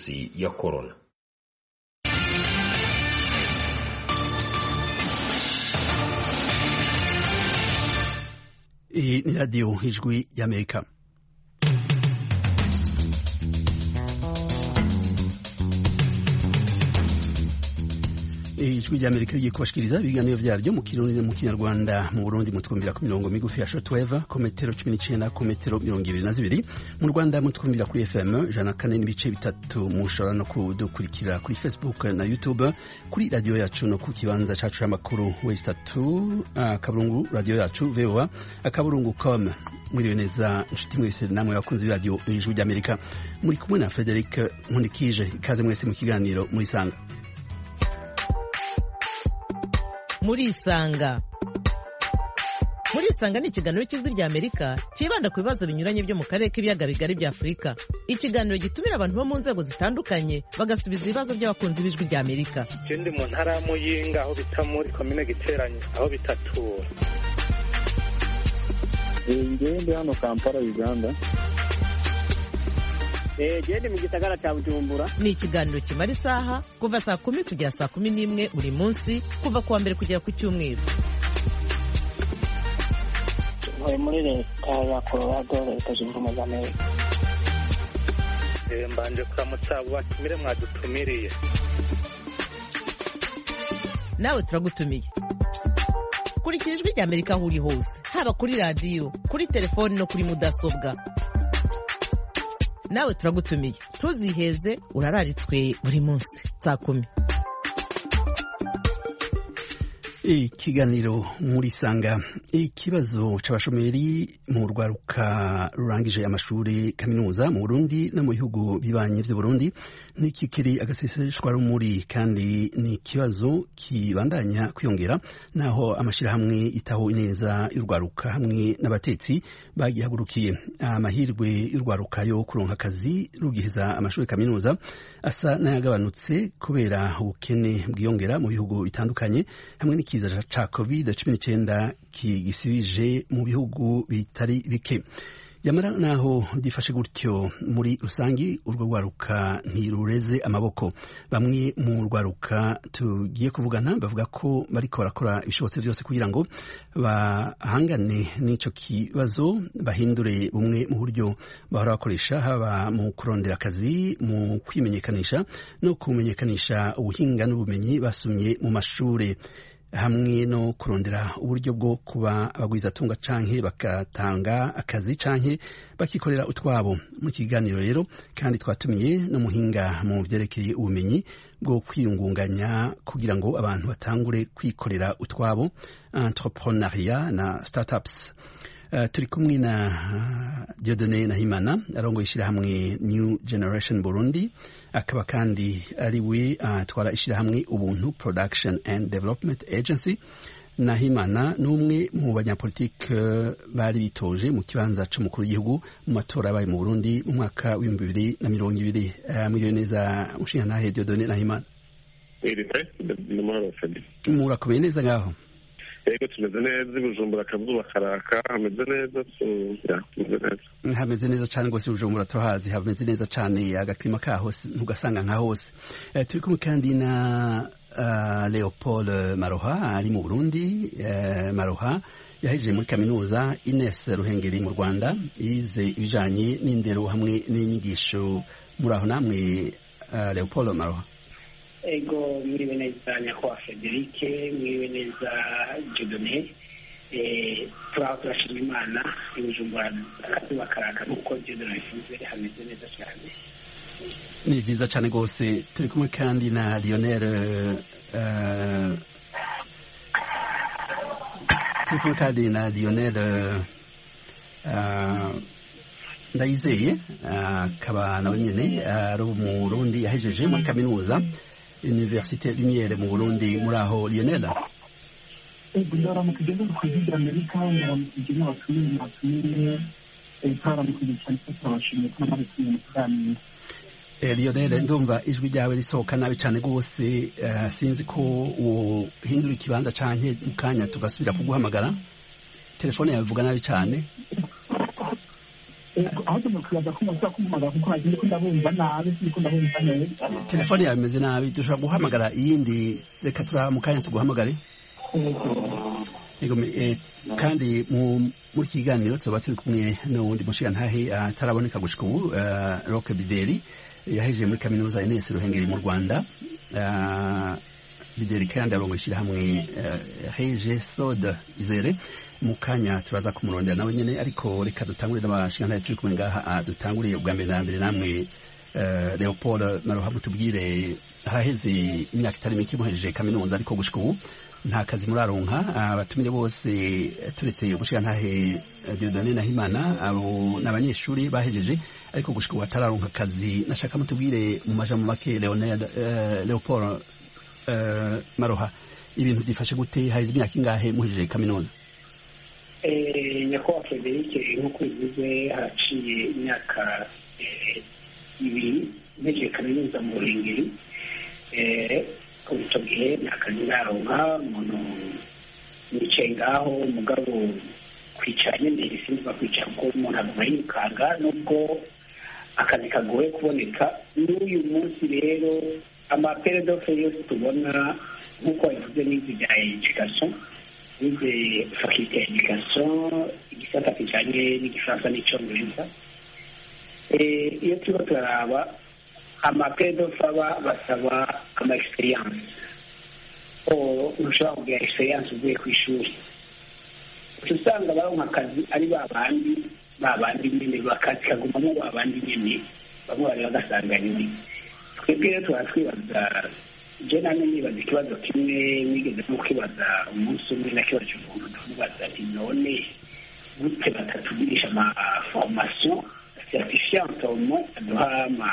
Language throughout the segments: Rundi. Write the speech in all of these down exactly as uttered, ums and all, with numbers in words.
virusi ya corona. Iyi ni radiyo ijwi y'Amerika. Ijwi ry'Amerika rigiye kubashikiriza ibiganiro vyaryo mu Kirundi no mu Kinyarwanda. Mu Burundi mutwumvira ku mirongo migufi ya shortwave ku metero cumi n'icenda ku metero mirongo ibiri na zibiri. Mu Rwanda mutwumvira kuri F M ijana na kane n'ibice bitatu. Mushobora no kudukurikira kuri Facebook na YouTube, kuri radio yacu no ku kibanza cacu c'amakuru west tatu akaburungu radio yacu V O A akaburungu com. Mwiriwe neza nshuti mwese namwe bakunzi b'iradio ijwi ry'Amerika. Muri kumwe na Frederic Nkundikije. Ikaze mwese mu kiganiro muri sanga. Muri isanga muri isanga ni ikiganiro cy'ijwi rya Amerika kibanda ku bibazo binyuranye byo mu karere k'ibiyaga bigari bya Afurika. Ikiganiro gitumira abantu bo mu nzego zitandukanye bagasubiza ibibazo by'abakunzi b'ijwi rya Amerika. Ndi mu ntara y'Amuyinga aho bita muri komine Giteranye aho bitatura. Ngende hano Kampala Uganda. Eh gende mu gisagara cya Bujumbura. Ni ikiganiro kimara isaha kuva saa kumi kugera saa kumi n'imwe buri munsi kuva kuwa mbere kugera ku cyumweru. Muri muri leta ya Colorado leta zunze ubumwe za Amerika. Eh mbanje kuramutsa batumire mwadutumiriye. Nawe turagutumiye. Kurikira ijwi rya Amerika aho uri hose, haba kuri radio, kuri telefone no kuri mudasobwa. Nawe turagutumiye. Tuziheze urararitswe buri munsi saa kumi. Ikiganiro muri sanga. Ikibazo c'abashomeri mu rwaruka rurangije amashuri kaminuza mu Burundi no mu bihugu bibanye vy'u Burundi nikikiri agaseseshwa rumuri, kandi ni ikibazo kibandanya kwiyongera naho amashirahamwe itaho neza y'urwaruka hamwe n'abatetsi bagihagurukiye. Amahirwe y'urwaruka yo kuronka akazi rugiheza amashuri kaminuza asa n'ayagabanutse kubera ubukene bwiyongera mu bihugu bitandukanye hamwe n'ikiza ca covid cumi n'icenda kigisibije mu bihugu bitari bike. Yamara naho difashe gutyo, muri rusangi urwo rwaruka ntirureze amaboko. Bamwe mu rwaruka tugiye kuvugana bavuga ko bariko barakora ibishobotse vyose kugira ngo bahangane n'ico kibazo, bahindure bumwe mu buryo bahora bakoresha, haba mu kurondera akazi, mu kwimenyekanisha no kumenyekanisha ubuhinga n'ubumenyi basumye mu mashure, hamwe no kurondera uburyo bwo kuba abagwizatunga canke bakatanga akazi canke bakikorera utwabo. Mu kiganiro rero kandi twatumiye no muhinga mu vyerekeye ubumenyi bwo kwiyungunganya kugira ngo abantu batangure kwikorera utwabo, entrepreneuriat na startups. Uh, turi kumwe na uh, Dieudonné Nahimana arongoye ishirahamwe New Generation Burundi, akaba kandi ari we atwara uh, ishirahamwe Ubuntu Production and Development Agency. Nahimana n'umwe mu banyapolitike uh, bari bitoje mu kibanza c'umukuru w'igihugu mu matora yabaye mu Burundi mu mwaka w'ibihumbi bibiri na mirongo ibiri. Uh, mwiriwe neza mushingantahe Dieudonné Nahimana. Murakomeye neza ngaho? Ego tumeze neza, Bujumbura akazuba karaka, hameze neza, so ya tumeze neza. Hameze neza cyane rwose Bujumbura turahazi, hameze neza cyane, agaklima kaho ntugasanga nka hose. Uh, turi kumwe kandi na uh, Leopold Maroha ari mu Burundi. Uh, Maroha yahejeje muri kaminuza Ines Ruhengeri mu Rwanda, yize ibijanye n'indero hamwe n'inyigisho. Muri aho namwe uh, Leopold Maroha? Ego mwiriwe neza nyakubahwa Frederic, mwiriwe neza Dieudonné. Eh turaho turashima Imana, Bujumbura akazuba karaka nuko Dieudonné yavuze, hameze neza cyane. Ni vyiza cyane rwose. Turi kumwe kandi na Lionel uh, turi kumwe kandi na Lionel uh, Ndayizeye, akaba uh, nawe nyene ari uh, mu Burundi, yahejeje muri kaminuza Université Lumière mu Burundi. Muri aho Lionel? Ego ndaramukije ndo kwigira Amerika, ndaramukije n'abatumire batumire etaramukije cyane twabashimye kuma bari mu Rwanda. Eh Lionel, ndumva ijwi ryawe risohoka nabi cyane gose. Uh, sinzi ko wo hindura ikibanza canke mukanya tugasubira kuguhamagara. Telefone yawe ivuga nabi cyane. aho tumukibaza ko mushobora kumuhamagara kuko nagiye ko ndabumva nabi siko ndabumva neza telefone yawe imeze nabi dushobora guhamagara iyindi reka turaha mu kanya tuguhamagare kandi muri iki kiganiro tuba turi kumwe n'uwundi mushigantahe ataraboneka gushika ubu Roque Bideri yahejeje muri kaminuza Ines Ruhengeri mu Rwanda. Bideri kandi arongo ishyirahamwe Heje Soda Izere. Mu kanya turaza kumurondera nawe nyene, ariko reka dutangurire n'abashigantahe turi kumwe ngaha. Dutanguriye ubwa mbere na mbere namwe Leopold Maroha, mutubwire haraheze imyaka itari mike muhejeje kaminuza, ariko gushika ubu nta kazi muraronka. Abatumire bose turetse umushigantahe Dieudonné Nahimana, abo n'abanyeshuri bahejeje, ariko gushika ubu atararonka akazi. Nashaka mutubwire mu majambo make Leonard Leopold Maroha, ibintu byifashe gute? Haheze imyaka ingahe muhejeje kaminuza? nyakubahwa Frederic, nk'uko bivuze haraciye imyaka ibiri mpejeje kaminuza mu Ruhengeri. Icyo gihe nta kazi naronka, umuntu nicaye ngaho, umugabo kwicara nyine sinzi kwicara kuko umuntu aguma yirukanga, nubwo akazi kagoye kuboneka. N'uyu munsi rero amaperedofe yose tubona nk'uko bivuze n'izi bya education, n'izi faculté ya education, igisata kijanye n'igifaransa n'icongereza, iyo turiko turaraba amaperedofe aba basaba ama experience. Ntushobora kugira experience uvuye ku ishuri, usanga baronka akazi ari babandi babandi nyene, bakazi kagumamo babandi nyene, bamwe bari bagasanga nyine. Twebwe rero tuba twibaza, je nane nibaza ikibazo kimwe nigeze no kwibaza umunsi umwe, nakibaza umuntu ndamubaza ati none gute batatugirisha ama formation certifiante au moins aduha ama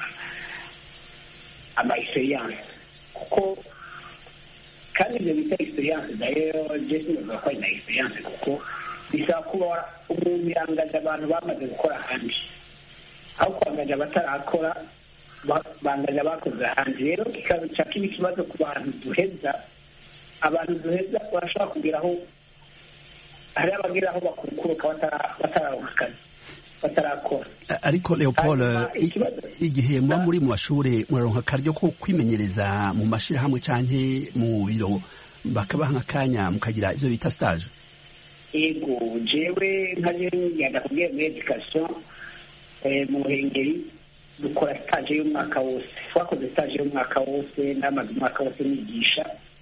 ama experience, kuko kandi ibyo bita experience dayo je sinavuga ko ari na experience, kuko bisaba kuba umuntu yangaje abantu bamaze gukora ahandi, aho kwangaje abatarakora bangaje abakoze ahandi. Rero kikaza cya kibi kibazo ku bantu duheza, abantu duheza barashobora kugeraho, hari abageraho bakurukuruka batararonka akazi, batarakora. Ariko Leopold, igihe muba muri mu mashuri muraronka akaryo ko kwimenyereza mu mashirahamwe canke mu biro, bakabaha akanya mukagira ivyo bita stage? Ego jewe nkaje ngenda kubwira muri education mu Ruhengeri dukora stage y'umwaka wose. Twakoze stage y'umwaka wose, n'amaze umwaka wose nigisha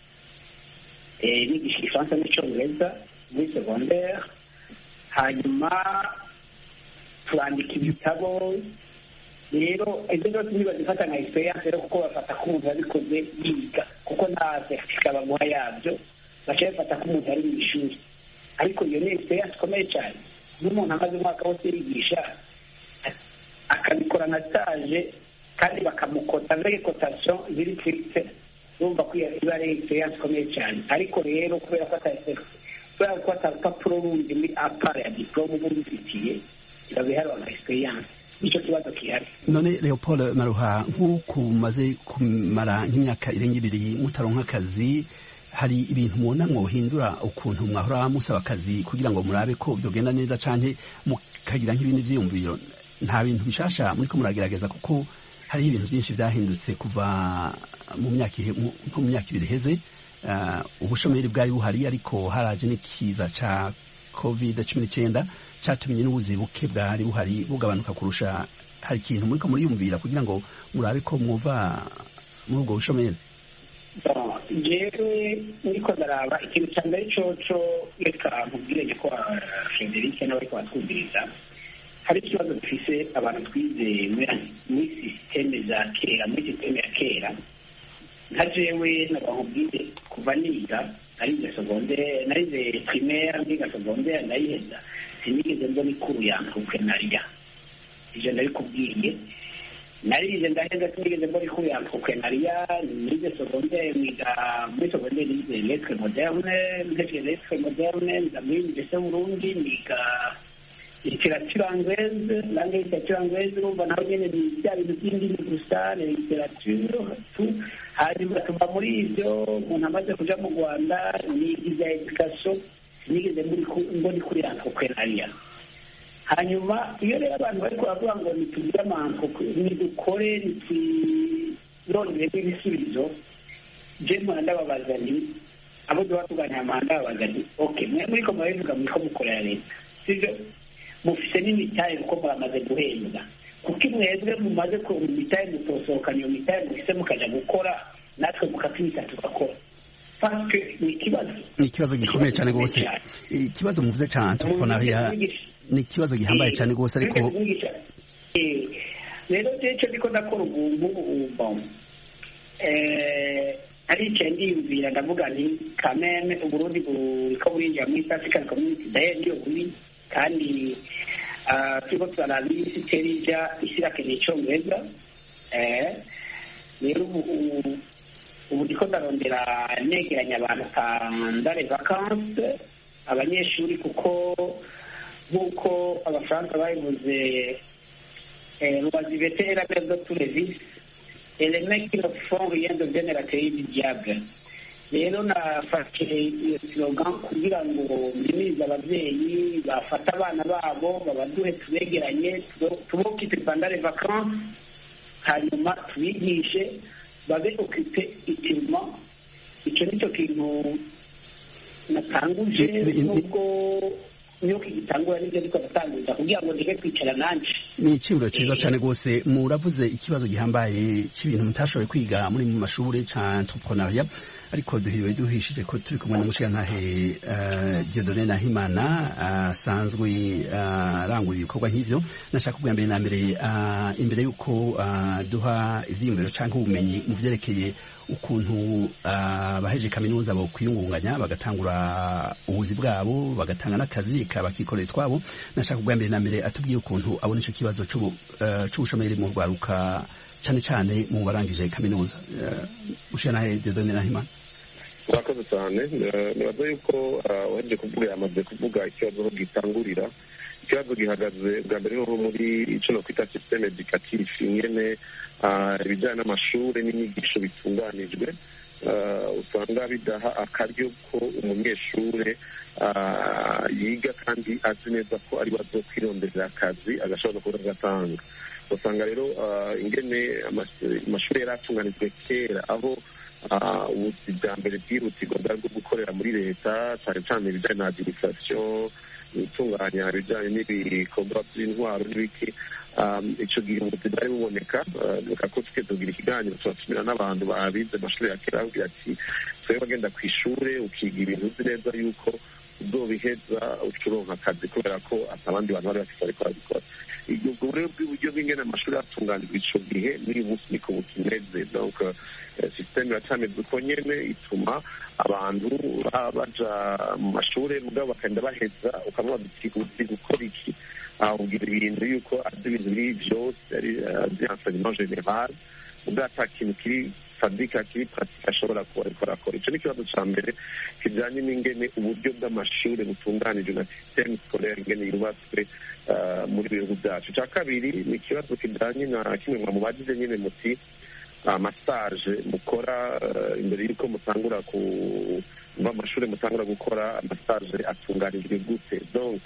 nigisha igifaransa n'icongereza muri secondaire, hanyuma turandika ibitabo. Rero ibyo byose ntibazifata nka experience rero, kuko bafata ko umuntu yabikoze yiga, kuko nta certificat bamuha yabyo, baca bafata ko umuntu ari mu ishuri. Ariko iyo ni experience ikomeye cyane. N'umuntu amaze umwaka wose yigisha akabikora nka stage, kandi bakamukota avec cotation ziri fixe, urumva ko iba ari experience ikomeye cyane. Ariko rero kubera ko kubera ko atapapuro rundi muri apart ya diplome uba ubifitiye, irabiharwa nka experience. Nicyo kibazo kihari. None Leopold Maroha, nk'uko mumaze kumara nk'imyaka irenga ibiri mutaronka akazi, hari ibintu mubona mwohindura ukuntu mwahora musaba akazi kugira ngo murabe ko byogenda neza, canke mukagira nk'ibindi vyiyumviro? Nta bintu bishasha muriko muragerageza? Kuko hari ibintu byinshi vyahindutse kuva mu myaka nko mu myaka ibiri heze. Ubushomeri bwari buhari, ariko haraje n'ikiza ca covid cumi n'icyenda cyatumye n'ubuzi buke bwari buhari bugabanuka kurusha. Hari ikintu muriko muriyumvira kugira ngo murabe ko mwuva muri ubwo bushomeri? Jewe niko ndaraba ikintu cya mbere coco, reka nkubwire ko Frederic nawe ariko batwumviriza, hari ikibazo dufise abantu twize muri systeme za kera, muri systeme ya kera. Nka jewe nabahubwire kuva niga narize secondaire, narize primaire, ndiga secondaire ndayiheza, sinigeze mbona ikuru ya entrepreneuria. Ivyo ndabikubwiye, narize ndaheza sinigeze mbona ikuru ya entrepreneuria. Nize secondaire, niga muri secondaire nize lettre moderne, nize lettre moderne, niga muri Université Burundi, niga literature anglaise, langue literature anglaise, urumva naho nyene ni bya bintu by'indimi gusa, literature tu. Hanyuma tuva muri ivyo, umuntu amaze kuja mu Rwanda, ni ibya education, sinigeze mbona ikuru ya entrepreneuria. hanyuma iyo rero abantu bari baravuga ngo nitugire amanko nidukore nitwironderemo ibisubizo je mpora ndababaza nti abo duha tuganira mpora ndababaza nti okay mwe muriko murabivuga muriko mukorera leta sivyo mufise n'imitahe kuko muramaze guhembwa kuko mwebwe mumaze kuronka imitahe mutosohokana iyo mitahe mufise mukaja gukora natwe mukatwita tugakora ni ikibazo gikomeye cyane rwose ikibazo muvuze cyane tubona ni ikibazo gihambaye cyane rwose ariko rero cyo ndiko ndakora ubuntu ubumva aricaye ndiyumvira ndavuga nti kameme uburundi buriko burinjira muri East African Community daye niyo buri kandi turiko turaraba isi terija isi irakeneye icongereza rero ubu ndiko ndarondera negeranya abantu pandare vacances abanyeshuri kuko nk'uko abafaransa babivuze l'oisiveté est la mère de tous les vices et les mecs qui ne font rien deviennent la clé du diable. Rero nafashe iyo slogan kugira ngo mbimirize ababyeyi bafata abana babo babaduhe tubegeranye tubokipe pandare vacances hanyuma tubigishe babe okipe itirima. Icyo nicyo kintu natanguje nubwo niyo kigitangura n'ibyo ariko natanguza kugira ngo ndeke kwicara nanje. Ni icyumviro cyiza cyane rwose. Muravuze ikibazo gihambaye cy'ibintu mutashoboye kwiga muri mu mashuri ca entrepreneuria, ariko duhiriwe duhishije ko turi kumwe na mushigantahe Dieudonné Nahimana asanzwe arangurira ibikorwa nk'ivyo. Nashaka kubwira mbere na mbere imbere yuko duha ivyiyumviro canke ubumenyi mu vyerekeye ukuntu abaheje kaminuza bo kwiyungunganya bagatangura ubuzi bwabo bagatanga n'akazi kabakikorera twabo. Nashaka kubwira mbere na mbere atubwiye ukuntu abona ico kibazo c'ubushomeri mu rwaruka cyane cyane mu barangije kaminuza. Mushigantahe Dieudonné Nahimana. Murakoze cyane. Nibaza yuko waheje kuvuga yamaze kuvuga ikibazo gitangurira. Ikibazo gihagaze bwa mbere no muri ico no kwita systeme educatif nyene ibijyanye n'amashuri n'inyigisho bitunganijwe usanga bidaha akaryo ko umunyeshuri yiga kandi azi neza ko ari bazo kwirondera akazi agashobora kuba agatanga. Usanga rero ingene amashuri yari atunganijwe kera aho ubuzi bwa mbere bwihutirwa bwari bwo gukorera muri leta cyane cyane ibijyanye na administration gutunganya ibijyanye n'ibikorwa by'intwaro n'ibiki. Icyo gihe ubuzi bwari buboneka reka ko twese tugira ikiganiro turatumira n'abantu babize amashuri ya kera bavuga ati twebwe bagenda ku ishuri ukiga ibintu uzi neza yuko uzobiheza ucuronka akazi kubera ko atabandi bantu bari bafite ariko babikora. Ubwo rero bw'uburyo bw'ingene amashuri atunganijwe ico gihe n'uyu munsi niko bukimeze. Donc systeme iracameze uko nyene ituma abantu baja mu mashuri mugabo bakagenda baheza ukamuha uti gukora iki ugira ibintu yuko azi ibintu biri vyose ari enseignement général ubwo ata kintu kiri fabika kiri pratique ashobora kuba ariko arakora. Ico ni ikibazo ca mbere kijanye n'ingene uburyo bw'amashuri butunganijwe na systeme scolaire ingene yubatswe muri bihugu byacu. Icya kabiri ni ikibazo kijanye na kimwe mu mubagize nyene muti amasaje mukora imbere y'uko mutangura ku amashuri mutangura gukora amasaje atunganijwe gute. Donc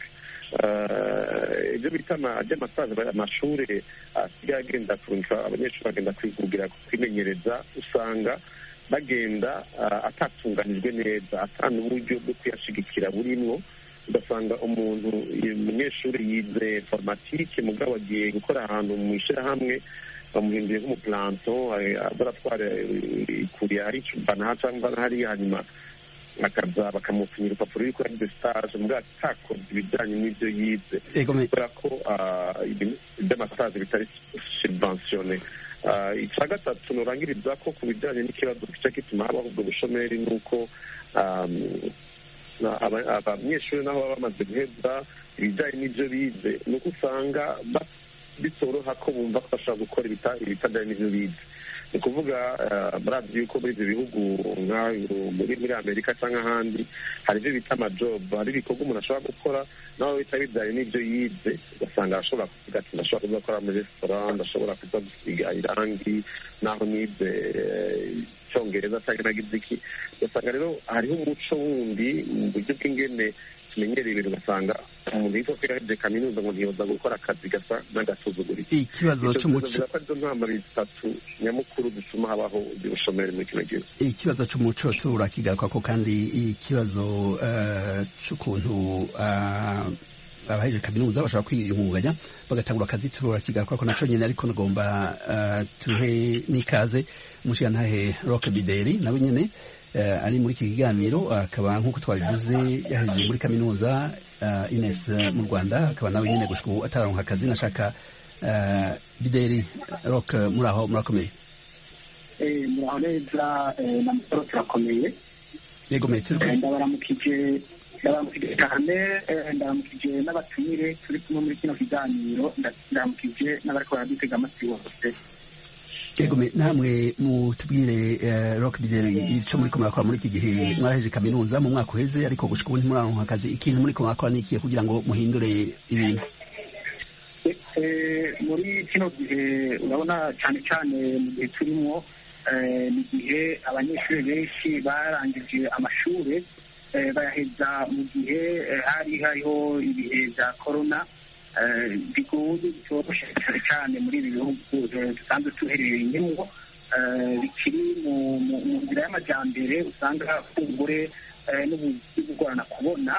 ibyo bita amasaje amashuri asigaye agenda kurunga abanyeshuri bagenda kwigugira kwimenyereza usanga bagenda atatunganijwe neza ata n'uburyo bwo kuyashigikira burimwo. Ugasanga umuntu umunyeshuri yize informatike mugabo agiye gukora ahantu mu ishyirahamwe bamuhinduye nk'umuplanto azaratwara ikuriya hari icubana cyangwa hariya hanyuma akaza bakamupfunyira urupapuro yuko ari de stage mugabo atakoze ibijyanye n'ibyo yize kubera ko iby'amasaje bitari subventione. Icya gatatu nurangiriza ko ku bijyanye n'ikibazo gica gituma habaho ubwo bushomeri ni uko abanyeshuri naho baba bamaze guheza ibijyanye n'ibyo bize ni uko usanga bitoroha ko bumva ko bashobora gukora ibitajyanye n'ibyo bize. Ni ukuvuga murazi yuko muri ibyo bihugu muri muri amerika cyangwa ahandi hari ibyo bita amajobu, hari ibikorwa umuntu ashobora gukora nawe bitari bijyanye n'ibyo yize ugasanga arashobora kuvuga ati ndashobora kuza gukora muri resitora, ndashobora kuza gusiga irangi naho nize icyongereza cyangwa nagize iki. Ugasanga rero hariho umuco wundi mu buryo bw'ingene tumenyereye ibintu ugasanga umuntu yitwa ko yahejeje kaminuza ngo ntiyoza gukora akazi gasa n'agasuzuguritse. Ikibazo c'umuco ko arizo ntambara zitatu nyamukuru zituma habaho ubushomeri muri kino gihugu. Ikibazo c'umuco turakigaruka ko kandi ikibazo c'ukuntu abahejeje kaminuza bashobora kwiyungunganya bagatangura akazi turakigaruka ko naco nyene, ariko nagomba tuhe n'ikaze umushirantahe Roch Bideri nawe nyene ari muri iki kiganiro, akaba nk'uko twabivuze yahejeje muri kaminuza Ines mu Rwanda, akaba nawe nyene gushika ubu ataronka akazi. Nashaka Bideri Roch muraho murakomeye? Muraho neza na mutoro turakomeye. Yego metero ndabaramukije ndabaramukije cyane, ndabaramukije n'abatumire turi kumwe muri kino kiganiro, ndabaramukije n'abariko baradutega amatwi bose. Yego namwe mutubwire Roch Bideri ico muri ko murakora muri iki gihe mwahejeje kaminuza mu mwaka uheze, ariko gushika ubu ntimuraronka akazi. Ikintu muri ko murakora ni ikihe kugira ngo muhindure ibintu? Muri kino gihe urabona cyane cyane mu gihe turimo ni igihe abanyeshuri benshi barangije amashuri bayaheza mu gihe hari hariho ibihe bya korona bigoye bitoroshye cyane muri ibi bihugu dusanzwe tuherereyemo, bikiri mu nzira y'amajyambere, usanga umugore n'ubuzi bugorana kubona.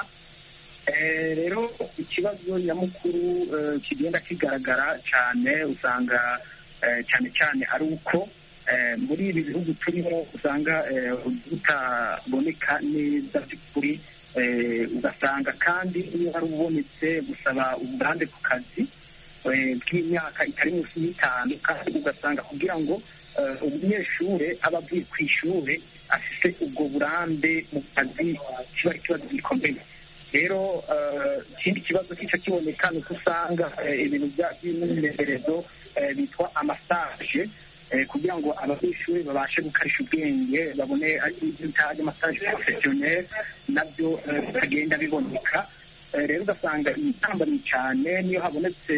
Rero ikibazo nyamukuru kigenda kigaragara cyane, usanga cyane cyane ari uko muri ibi bihugu turimo usanga butaboneka neza by'ukuri, ugasanga kandi iyo hari ubonetse gusaba uburambe ku kazi bw'imyaka itari munsi y'itanu, kandi ugasanga kugira ngo umunyeshuri aba avuye ku ishuri afite ubwo burambe mu kazi kiba ari ikibazo gikomeye. Rero ikindi kibazo kica kiboneka ni uko usanga ibintu by'imyimenyerezo bitwa amasaje, kugira ngo abanyeshuri babashe gukarisha ubwenge babone amasaje porofesiyoneri, nabyo bitagenda biboneka. Rero ugasanga itambamye cyane niyo habonetse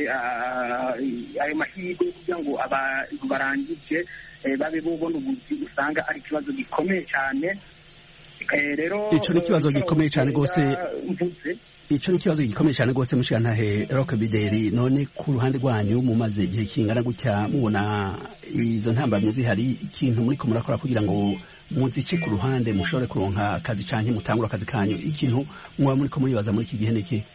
ayo mahirwe kugira ngo abantu barangije babe bubona ubuzi, usanga ari ikibazo gikomeye cyane. Rero ico ni ikibazo gikomeye cyane rwose, ico ni ikibazo gikomeye cyane rwose mushirantahe Roch Bideri. None ku ruhande rwanyu mumaze igihe kingana gutya mubona izo ntambamye zihari, ikintu muri ko murakora kugira ngo muzice ku ruhande mushobore kuronka akazi canke mutangura akazi kanyu, ikintu muba muri ko muribaza muri iki gihe niki?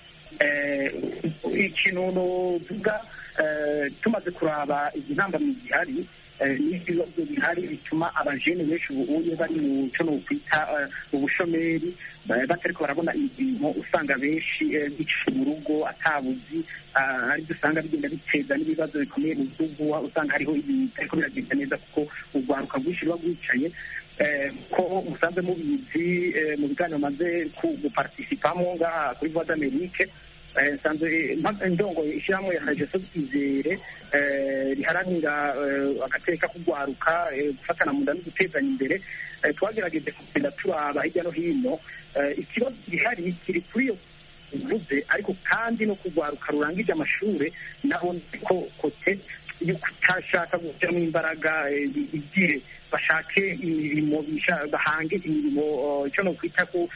Ikintu novuga tumaze kuraba izi ntambamye zihari n'ibibazo bihari bituma abajene benshi ubuye bari mu cyo no kwita ubushomeri, batariko barabona imirimo, usanga benshi bicisha mu rugo atabuzi, ari dusanga bigenda biteza n'ibibazo bikomeye mu gihugu, usanga hariho ibintu ariko biragenda neza kuko urwaruka rwinshi ruba rwicaye. Ko musanze mubizi mu biganiro maze guparticipamo ngaha kuri Voix d'Amerique, nsanzwe ndongoye ishyirahamwe ya Jeso Twizere riharanira agateka kugwaruka, gufatana mu nda no gutezanya imbere. Twagerageje kugenda turaba hirya no hino, ikibazo gihari kiri kuri iyo uvuze, ariko kandi no kugwaruka rurangije amashuri naho ko kote yo kutashaka gushyiramo imbaraga igihe bashake imirimo, bahange imirimo, icyo no kwita ko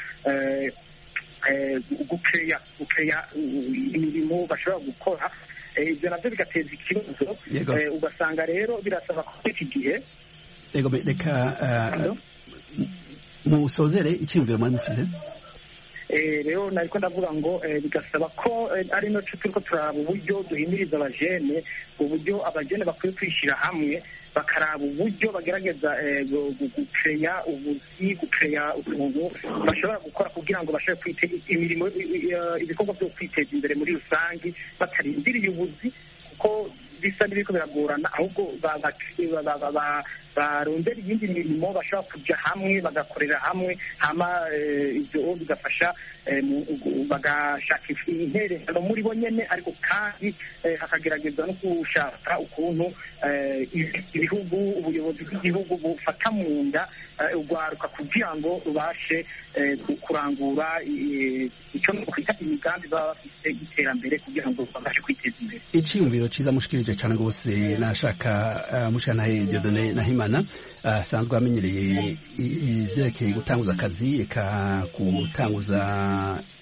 gukeya gukeya imirimo bashobora gukora. Ibyo nabyo bigateza ikibazo, ugasanga rero birasaba ko iki gihe reka musozere icyumviro muri mufite. Rero nariko ndavuga ngo bigasaba ko ari no turiko turaba uburyo duhimiriza abajene, uburyo abajene bakwiye kwishyira hamwe bakaraba uburyo bagerageza gukeya ubuzi, gukeya utuntu bashobora gukora kugira ngo bashobore kwiteza imirimo, ibikorwa byo kwiteza imbere muri rusange batarindiriye ubuzi, kuko bisa n'ibiko biragorana, ahubwo barondera iyindi mirimo bashobora kuja hamwe bagakorera hamwe, hama ivyo bigafasha bagashaka intererano muri bo nyene, ariko kandi hakagerageza no gushaka ukuntu ibihugu, ubuyobozi bw'igihugu bufata mu nda urwaruka kugira ngo rubashe kurangura icyo kwita imigambi baba bafite y'iterambere kugira ngo babashe kwiteza imbere. Icyiyumviro cyiza mushikirije cyane rwose. Nashaka mushanahe Dieudonné Nahimana asanzwe amenyereye ivyerekeye gutanguza akazi, eka gutanguza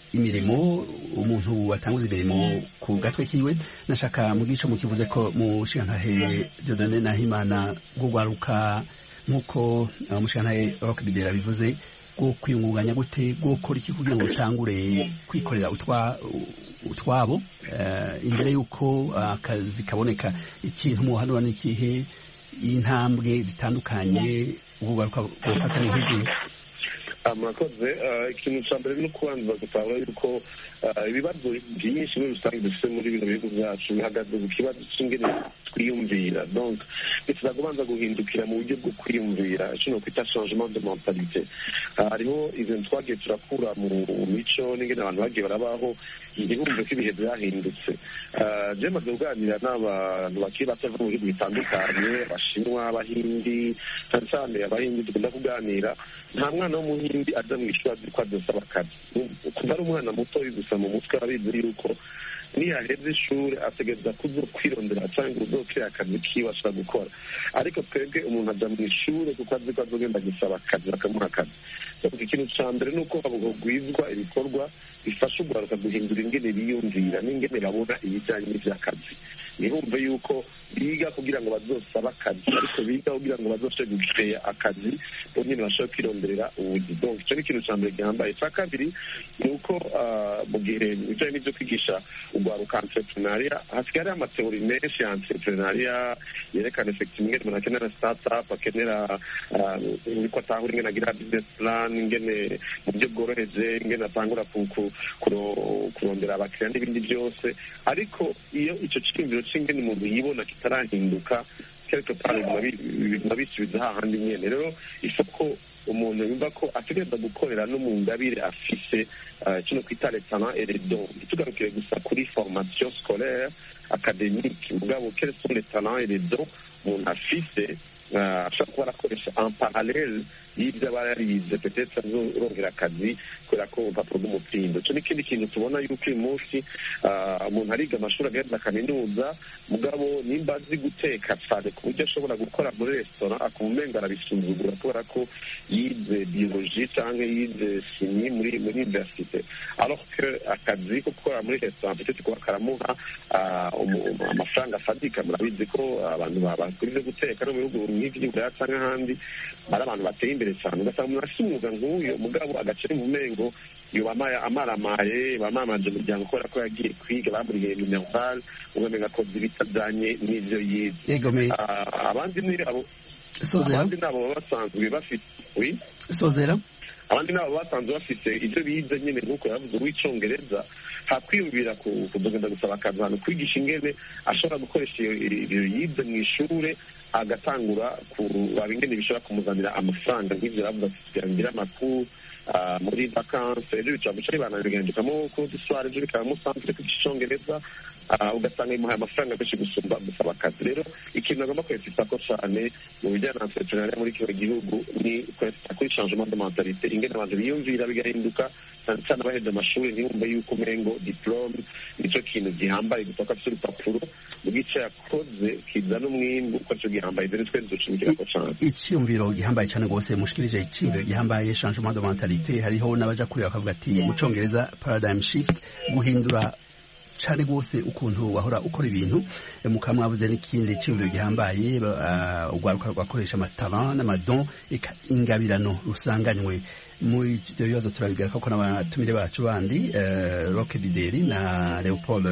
imirimo umuntu watanguza imirimo ku gatwe kiwe nashaka mu gico mukivuze ko mu shantahe Dieudonné Nahimana gugwaruka nkuko umushantahe Rock Bidera bivuze bwo kwiyungunganya gute bwo gukora iki kugira ngo utangure kwikorera utwa utwabo uh, imbere yuko akazi uh, kaboneka ikintu muhanura n'ikihe intambwe zitandukanye ubugaruka bufatanye nk'izi murakoze ikintu cya mbere ni ukubanza gutahura yuko ibibazo byinshi muri rusange dufite muri bino bihugu byacu bihagaze ku kibazo cy'ingene twiyumvira donc bituma kubanza guhindukira mu buryo bwo kwiyumvira kino kwita changement de mentalité hariho ibintu twagiye turakura mu mico n'ingene abantu bagiye barabaho igihumbi cy'ibihe byahindutse je maze kuganira n'abantu bakiri bato mu bihugu bitandukanye abashinwa abahindi cyane cyane abahindi dukunda kuganira nta mwana w'umuhindi aza mu ishuri azi ko adasaba akazi kuva ari umwana muto gusa mu mutwe abizi yuko niyaheze ishuri ategereza kuzo kwirondera cyangwa uzokira akazi kiwe ashobora gukora ariko twebwe umuntu aja mu ishuri kuko azi ko azogenda gusaba akazi bakamuha akazi ikintu cya mbere ni uko hagwizwa ibikorwa bifasha urwaruka guhindura ingene biyumvira n'ingene babona ibijyanye n'ivy'akazi ntibumve yuko biga kugira ngo bazosaba akazi ariko biga kugira ngo bazoshobore gukeya akazi bonyine bashobore kwironderera ubuzi donc icyo ni ikintu cya mbere gihambaye icya kabiri ni uko mu gihe ibijyanye n'ibyo kwigisha urwaruka entrepreneuria hasigaye hariho amateori menshi ya entrepreneuria yerekana effectivement ingene umuntu akenera startup akenera niko atahura ingene agira business plan ingene mu buryo bworoheje ingene atangura kurondera abakiriya n'ibindi byose ariko iyo icyo cyiyumviro cy'ingene umuntu yibona kitarahinduka quelque part biguma bisubiza hahandi nyene rero isoko umuntu yumva ko ategereza gukorera no mu ngabire afise kino kwita les talents et les dons tugarukire gusa kuri formation scolaire académique mugabo quels sont les talents et les dons umuntu afise ashobora kuba arakoresha en parallèle y'ibyo aba yarize peut-être azorongera akazi kubera ko urupapuro rw'umutsindo icyo ni ikindi kintu tubona yuko uyu munsi umuntu ariga amashuri agaheza kaminuza mugabo nimba azi guteka cyane ku buryo ashobora gukora muri resitora akumva umenga arabisuzugura kubera ko yize biologie cyangwa yize chimie muri muri université alors que akazi ko gukora muri resitora peut-être kuba karamuha amafaranga afatika murabizi ko abantu bakurize guteka no mu bihugu nk'ivy'Uburaya cyangwa ahandi ari abantu bateye imbere cyane ugasanga umuntu afite umwuga nk'uyo mugabo agacira mu mengo yoba amaramaye bamamaje umuryango kubera ko yagiye kwiga bamuriye minerval ugamenga ko bitajanye n'ivyo yize abandi ni abo abandi nabo basanzwe bafite oui sozera abandi nabo basanzwe bafite ibyo bize nyine nk'uko yavuze uw'icongereza hakwiyumvira kugenda gusaba akazi ahantu kwigisha ingene ashobora gukoresha iyo yize mu ishure agatangura kuraba ingene bishobora kumuzanira amafaranga nk'ivyo yavuze ati tugira amakuru muri vacances ejo bica guca ribana bigendekamo ko duswara ejo bikaba musanzwe kwigisha ugasanga imuhaye amafaranga menshi gusumba gusaba akazi rero ikintu agomba kwesita ko cyane mu bijyanye na entrepreneuria muri kino gihugu ni kwesita kuri changement de mentalité ingene abantu biyumvira bigahinduka cyane cyane abaheje amashuri ntibumve yuko umengo diplome nicyo kintu gihambaye gusa ko afite urupapuro mu gice yakoze kizana umwimbu ko aricyo gihambaye dore twe dushimikira ko cyane icyumviro gihambaye cyane rwose mushikirije icyumviro gihambaye changement de mentalité hariho n'abaja kureba bakavuga ati mu Congereza paradigm shift guhindura cyane rwose ukuntu wahora ukora ibintu mukaba mwabuze n'ikindi cyumviro gihambaye urwaruka rwakoresha amatalent n'amadon ingabirano rusanganywe mu ivyo bibazo turabigaruka ko n'abatumire bacu bandi Rock Bideri na Leopold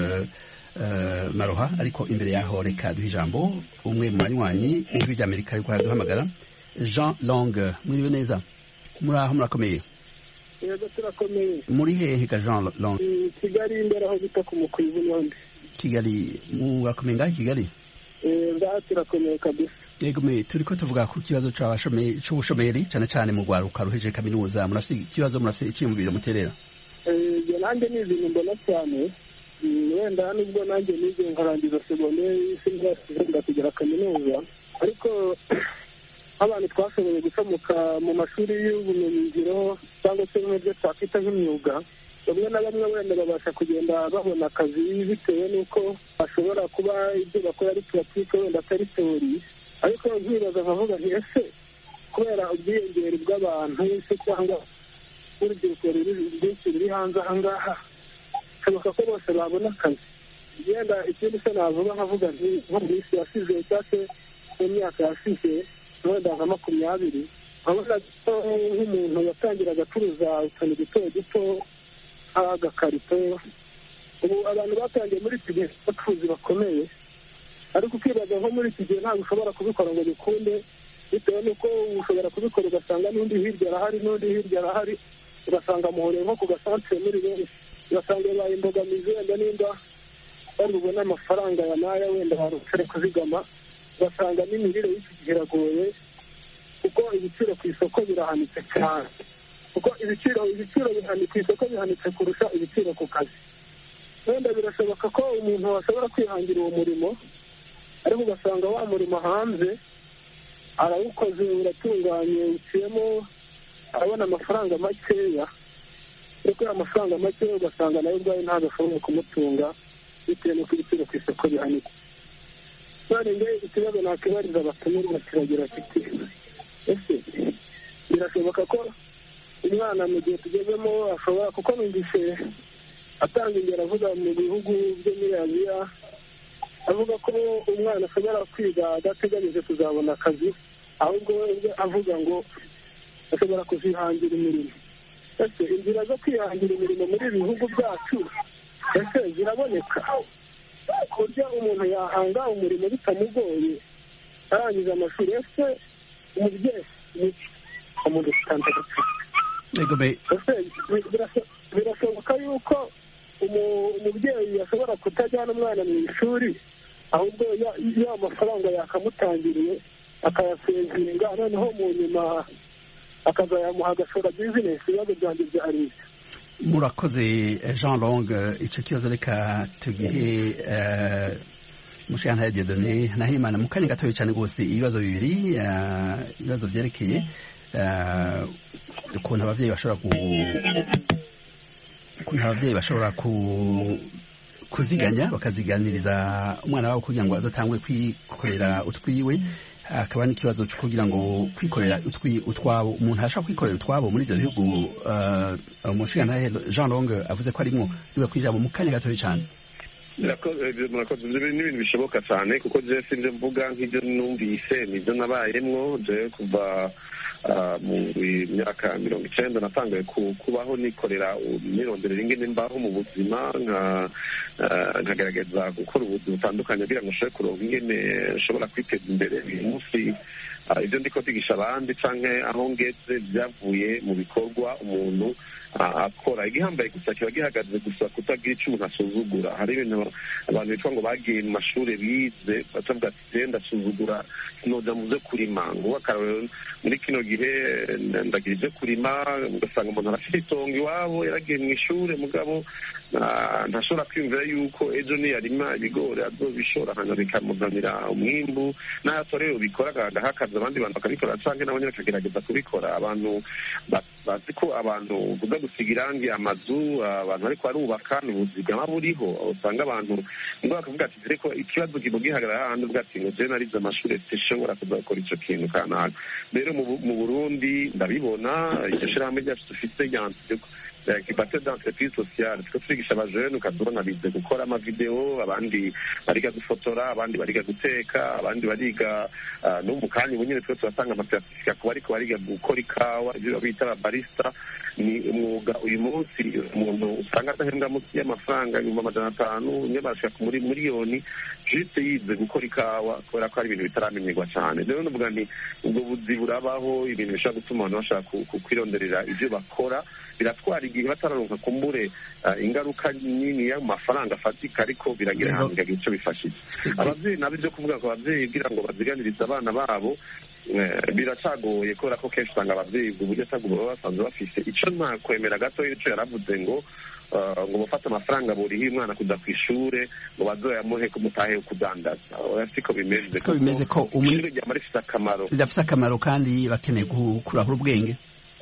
Maroha ariko imbere yaho reka duha ijambo umwe mu banywanyi ijwi ry'Amerika ariko araduhamagara Jean Long mwiriwe neza muraho murakomeye yego turakomeye muri hehe ka Jean Long Kigali imbere aho bita ku mukwibu n'andi Kigali murakomeye ngaho Kigali eh ngaho turakomeye kabisa yego me turiko tuvuga ku kibazo c'abashomeri c'ubushomeri cyane cyane mu rwaruka ruheje kaminuza murafite ikibazo murafite icyumviro muterera eh je nanjye ni ibintu mbona cyane wenda nubwo nanjye nize nkarangiza secondaire sinzasiga kugera kaminuza ariko abantu twashoboye gucamuka mu mashuri y'ubumenyingiro cyangwa se n'ibyo twakwita nk'imyuga bamwe na bamwe wenda babasha kugenda babona akazi bitewe n'uko bashobora kuba ibyo bakora ari pratique wenda atari teori ariko nkibaza nkavuga nti ese kubera ubwiyongere bw'abantu se cyangwa n'urubyiruko rwinshi ruri hanze aha ngaha bishoboka ko bose babona akazi. Yenda ikindi se navuga nkavuga nti nko mu minsi yasize cyangwa se mu myaka yasize wenda nka makumyabiri urabona ko nk'umuntu yatangiraga acuruza utuntu duto duto nk'agakarito, ubu abantu batangiye muri iki gihe abacuruzi bakomeye, ariko ukibaza nko muri iki gihe ntabwo ushobora kubikora ngo bikunde, bitewe n'uko ushobora kubikora ugasanga n'undi hirya arahari n'undi hirya arahari, ugasanga muhoreye nko ku gasantere muri benshi, ugasanga bibaye imbogamizi wenda nimba bari bubone amafaranga ya naya wenda barutse kuzigama, ugasanga n'imirire y'iki gihe iragoye kuko ibiciro ku isoko birahanitse cyane, kuko ibiciro ibiciro ku isoko bihanitse kurusha ibiciro ku kazi. Wenda birashoboka ko umuntu ashobora kwihangira uwo murimo, ariko ugasanga wa murimo hanze arawukoze uratunganye uciyemo arabona amafaranga makeya, ariko ya mafaranga makeya ugasanga nayo ubwayo ntabwo ashobora kumutunga bitewe n'uko ibiciro ku isoko bihanitse. none nge ikibazo nakibariza abatumirwa kiragira kiti ese birashoboka ko umwana mu gihe tugezemo ashobora, kuko numvise atanga ingero avuga mu bihugu byo muri Aziya, avuga ko umwana ashobora kwiga adateganyije kuzabona akazi, ahubwo we avuga ngo ashobora kuzihangira imirimo. Ese inzira zo kwihangira imirimo muri ibi bihugu byacu ese ziraboneka ku buryo umuntu yahanga umurimo bitamugoye arangiza amashuri? Ese umubyeyi umuntu utandukanye birashoboka yuko umubyeyi ashobora kutajyana umwana mu ishuri, ahubwo ya mafaranga yakamutangiriye akayasevinga, noneho mu nyuma akazayamuha agashora bizinesi. Ibibazo byanjye byari ibyo. Murakoze Jean Long, icyo kibazo reka tugihe Mushyantaye Dieudonné Nahimana mu kanya gatoya cyane rwose. Ibibazo bibiri, ibibazo byerekeye ukuntu ababyeyi bashobora ku ukuntu ababyeyi bashobora ku kuziganya bakaziganiriza umwana wabo kugira ngo azatangwe kwikorera utwiwe. Akaba n'ikibazo cyo kugira ngo kwikorera utwi utwabo umuntu ashaka kwikorera utwabo muri ibyo bihugu. Umushinga Jean Long avuze ko arimo biga kwijamo mu kanya gatoya cyane. Murakoze, n'ibintu bishoboka cyane kuko je sinje mvuga nk'ibyo numvise nibyo nabayemwo. Je kuva mu myaka mirongo icyenda natangaye kubaho nikorera nironderera ingene mbaho mu buzima, nkagerageza gukora ubuzi butandukanye kugira ngo nshobore kuronka ingene nshobora kwiteza imbere. uyu munsi ibyo ndiko ndigisha abandi canke aho ngeze byavuye mu bikorwa umuntu akora. Igihambaye gusa kiba gihagaze gusa kutagira icyo umuntu asuzugura. Hari ibintu abantu bitwa ngo bagiye mu mashuri bize batavuga ati je ndasuzugura sinoja mu byo kurima, ngo akarorero muri kino gihe ndagira ibyo kurima, ugasanga umuntu arafite itongo iwabo yaragiye mu ishuri mugabo ntashobora kwiyumvira yuko ejo niyarima ibigori azobishora hanyuma bikamuzanira umwimbu. n'aho rero bikora agahakaza abandi bantu bakabikora canke nabo nyene bakagerageza kubikora. Abantu bazi ko abantu kuza gusiga irangi amazu abantu ariko barubaka n'ubuzigama buriho, usanga abantu ngo bakavuga ati ariko ikibazo kiba gihagarara hahandi uvuga ati ngo je narize amashuri sishobora kuza gukora ico kintu kanaka. Rero mu Burundi ndabibona iryo shirahamwe ryacu dufite ryanze kibate d'entreprise sociale, twe twigisha abajene ukazibona bize gukora amavideo, abandi bariga gufotora, abandi bariga guteka, abandi bariga no mu kanya ubunyene twe turatanga amasertifika ku bariko bariga gukora ikawa, ibyo bita barista. Ni umwuga uyu munsi umuntu usanga adahembwa munsi y'amafaranga ibihumbi amajana atanu nyabashika ku muri miliyoni juste yize gukora ikawa, kubera ko ari ibintu bitaramenyerwa cyane. Rero nuvuga nti ubwo buzi burabaho, ibintu bishobora gutuma abantu bashaka kwironderera ibyo bakora, biratwara igihe batararonka kumbure ingaruka nini y'amafaranga afatika, ariko biragira ahantu gagira icyo bifashije. Abavyeyi nabo ibyo kuvuga ko abavyeyi kugira ngo baziganirize abana babo biracagoye, kubera ko kenshi usanga abavyeyi ubwo buryo atago baba basanzwe bafise. Ico nakwemera gato ico yaravuze ngo ngo bafata amafaranga buriho umwana kuja kw'ishure ngo bazoyamuhe kumutahe kudandaza, siko bimeze. Ko bimeze ko umuri rya marifisa akamaro rirafise akamaro kandi bakeneye kurahura ubwenge.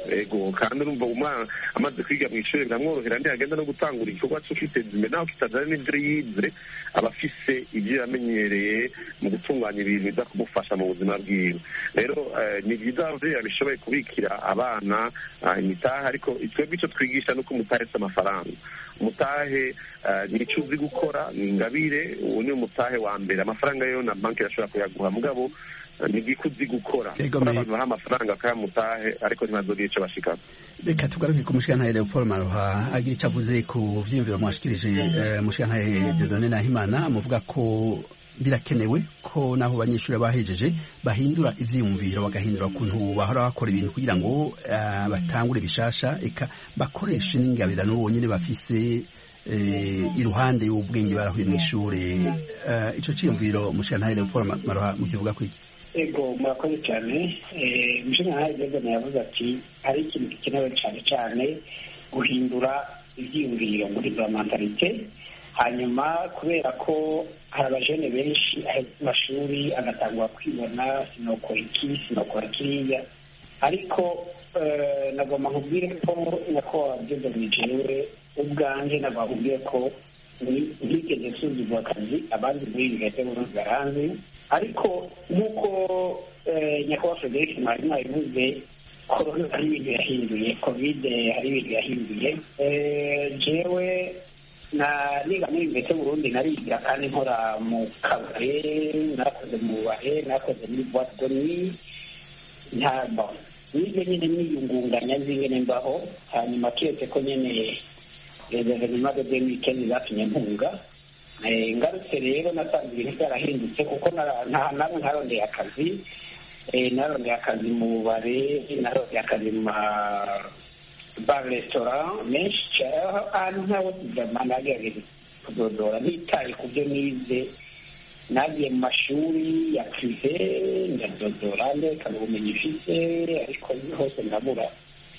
ego kandi urumva umwana amaze kwiga mu ishuri biramworohera ntiyagenda no gutangura igikorwa cyo kwiteza imbere naho kitajyanye n'ibyo yize aba afise ibyo yamenyereye mu gutunganya ibintu biza kumufasha mu buzima bwiwe rero ni byiza ababyeyi babishoboye kubikira abana imitahe ariko twebwe icyo twigisha ni uko umutahe si amafaranga umutahe ni icyo uzi gukora ni ingabire uwo ni umutahe wa mbere amafaranga yo na banki irashobora kuyaguha mugabo ni igiko uzi gukora abantu baha amafaranga bakayamutahe ariko ntibazogire icyo bashikana reka tugaruke ku mushikantahe Leopold Maroha agira icyo avuze ku vyiyumviro mwashikirije mushikantahe Dieudonné Nahimana muvuga ko birakenewe ko naho abanyeshuri bahejeje bahindura ivyiyumviro bagahindura ukuntu bahora bakora ibintu kugira ngo uh, batangure bishasha eka bakoreshe n'ingabirano bonyine bafise uh, iruhande y'ubwenge barahuye mu ishure uh, ico ciyumviro mushikantahe Leopold Maroha mukivuga ko iki ego murakoze cyane mushikantahe Dieudonné yavuze ati hari ikintu gikenewe cyane cyane guhindura ivyiyumviro muri za mentalite hanyuma kubera ko hari abajene benshi amashuri agatangwa kwibona sinokora iki sinokora kiriya ariko nagomba nkubwire ko nyakubahwa Dieudonné jewe ubwanjye nagomba nkubwire ko ntigeze nsuzugura akazi abandi muri leta y'uburundi baranzi ariko nk'uko nyakubahwa Frederic Mwarimu yabivuze korona hari ibintu yahinduye kovide hari ibintu yahinduye jewe na niga muri leta y'uburundi narigira kandi nkora mu kabare nakoze mu bare nakoze muri boîte de nuit ntabwo nibyo nyine niyungunganya zingene mbaho hanyuma kiretse ko nyene evenema de deux mille quinze zatumye mpunga ngarutse rero nasanze ibintu byarahindutse kuko nta namwe ntarondeye akazi narondeye akazi mu bare narondeye akazi mu bar restaurant menshi ahantu nk'aho tujyama nagerageza kudodora nitaye ku byo nize nagiye mu mashuri ya prive ndadodora ndekana ubumenyi mfite ariko hose ndabura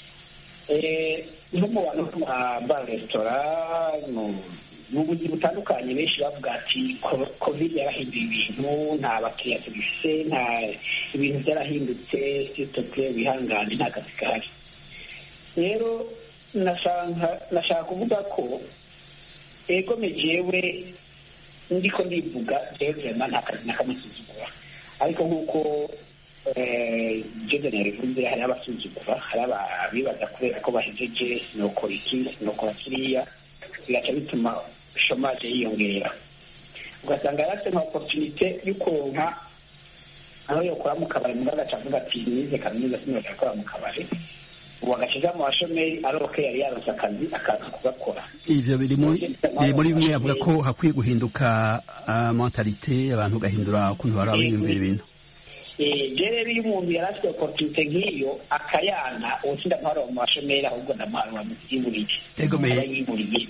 nko mu bantu mu bar restaurant mu bugizi butandukanye benshi bavuga ati covid yarahinduye ibintu nta bakiriya tubifise nta ibintu byarahindutse sitoke wihangane nta kazi kahari rero nashaka kuvuga ko ego mejewe ndiko ndivuga jewe vraiment nta kazi nakamusuzugura ariko nk'uko Dieudonné yabivuze hari abasuzugura hari abibaza kubera ko bahejeje sinokora iki sinokora kiriya bigaca bituma chômage yiyongera ugasanga yarase nka opportunité yo kuronka aho yokora mu kabari mu gace avuga ati nize kaminuza sinoja gukora mu kabari uwagashiza mu bashomeri aroke yari yaronse akazi akaza kugakora ivyo biri muri bimwe avuga ko hakwiye guhinduka mentalite abantu gahindura ukuntu baraba biyumvira ibintu rero iyo umuntu yarafite opportunité nk'iyo akayana uwutsinda amahoro mu bashomeri ahubwo ndamahoro yimuriye yimuriye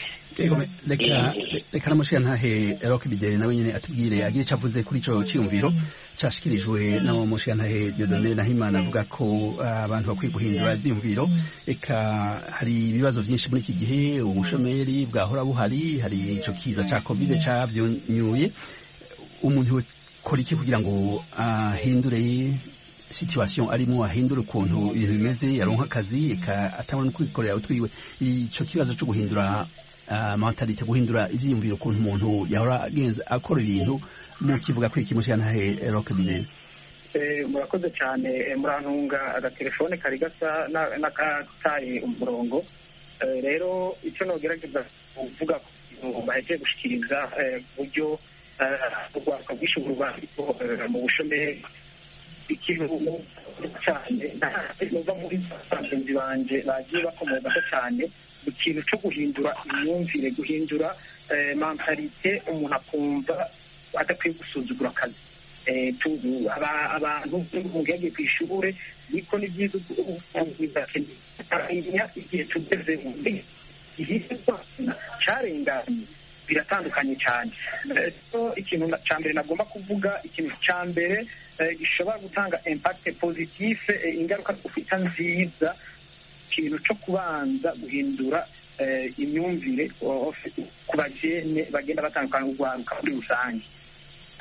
reka namushikantahe Roch Bideri nawe nyine atubwire agire icyo avuze kuri ico ciyumviro cashikirijwe na mushikantahe Dieudonné Nahimana avuga ko abantu bakwiye guhindura ivyiyumviro eka hari ibibazo byinshi muri iki gihe ubushomeri bwahora buhari hari ico kiza ca covid cavyunyuye umuntu kora iki kugira ngo ahindure situation arimo ahindura ukuntu ibintu bimeze yaronka akazi eka atabona kwikorera utwiwe ico kibazo cyo guhindura Uh, mentalite guhindura ivyiyumviro ukuntu umuntu yahora agenza akora ibintu mu kivuga ko iki mushikantahe Roch Bideri murakoze cyane murantunga agatelefone kari gasa n'akataye umurongo rero icyo nogerageza kuvuga bahejeje gushikiriza uburyo urwaka bw'ishugurwa mu bushomeri ikintu cyane nova muri bagenzi banje bagiye bakomoka cyane ikintu cyo guhindura imyumvire guhindura mentalite umuntu akumva adakwiye gusuzugura akazi abantu mugiye ku ishure niko ni byiza ukumenya igihe tugeze mu gihe carenganye biratandukanye cyane ikintu cya mbere nagomba kuvuga ikintu cya mbere gishobora gutanga impact positif ingaruka dufita nziza ikintu cyo kubanza guhindura imyumvire ku bajene bagenda batandukana urwaruka muri rusange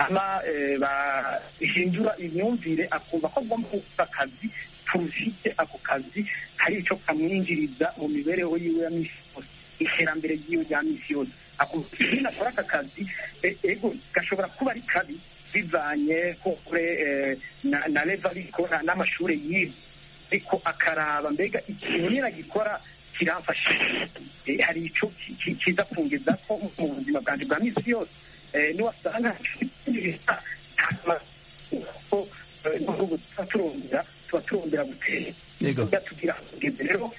ama bahindura imyumvire akumva ko agomba gukora akazi turufite ako kazi hari icyo kamwinjiriza mu mibereho yiwe ya misi yose, iterambere ry'iwe rya misi yose. Akumva akora aka kazi ego gashobora kuba ari kabi bivanye kure na leva ariko n'amashuri yiwe, ariko akaraba mbega ikintu nyine gikora kiramfasha, hari icyo kiza kungeza ko mu buzima bwanjye bwa misi yose. Niwasanga tuba turongera tuba turongera gutera tugira kugeza rero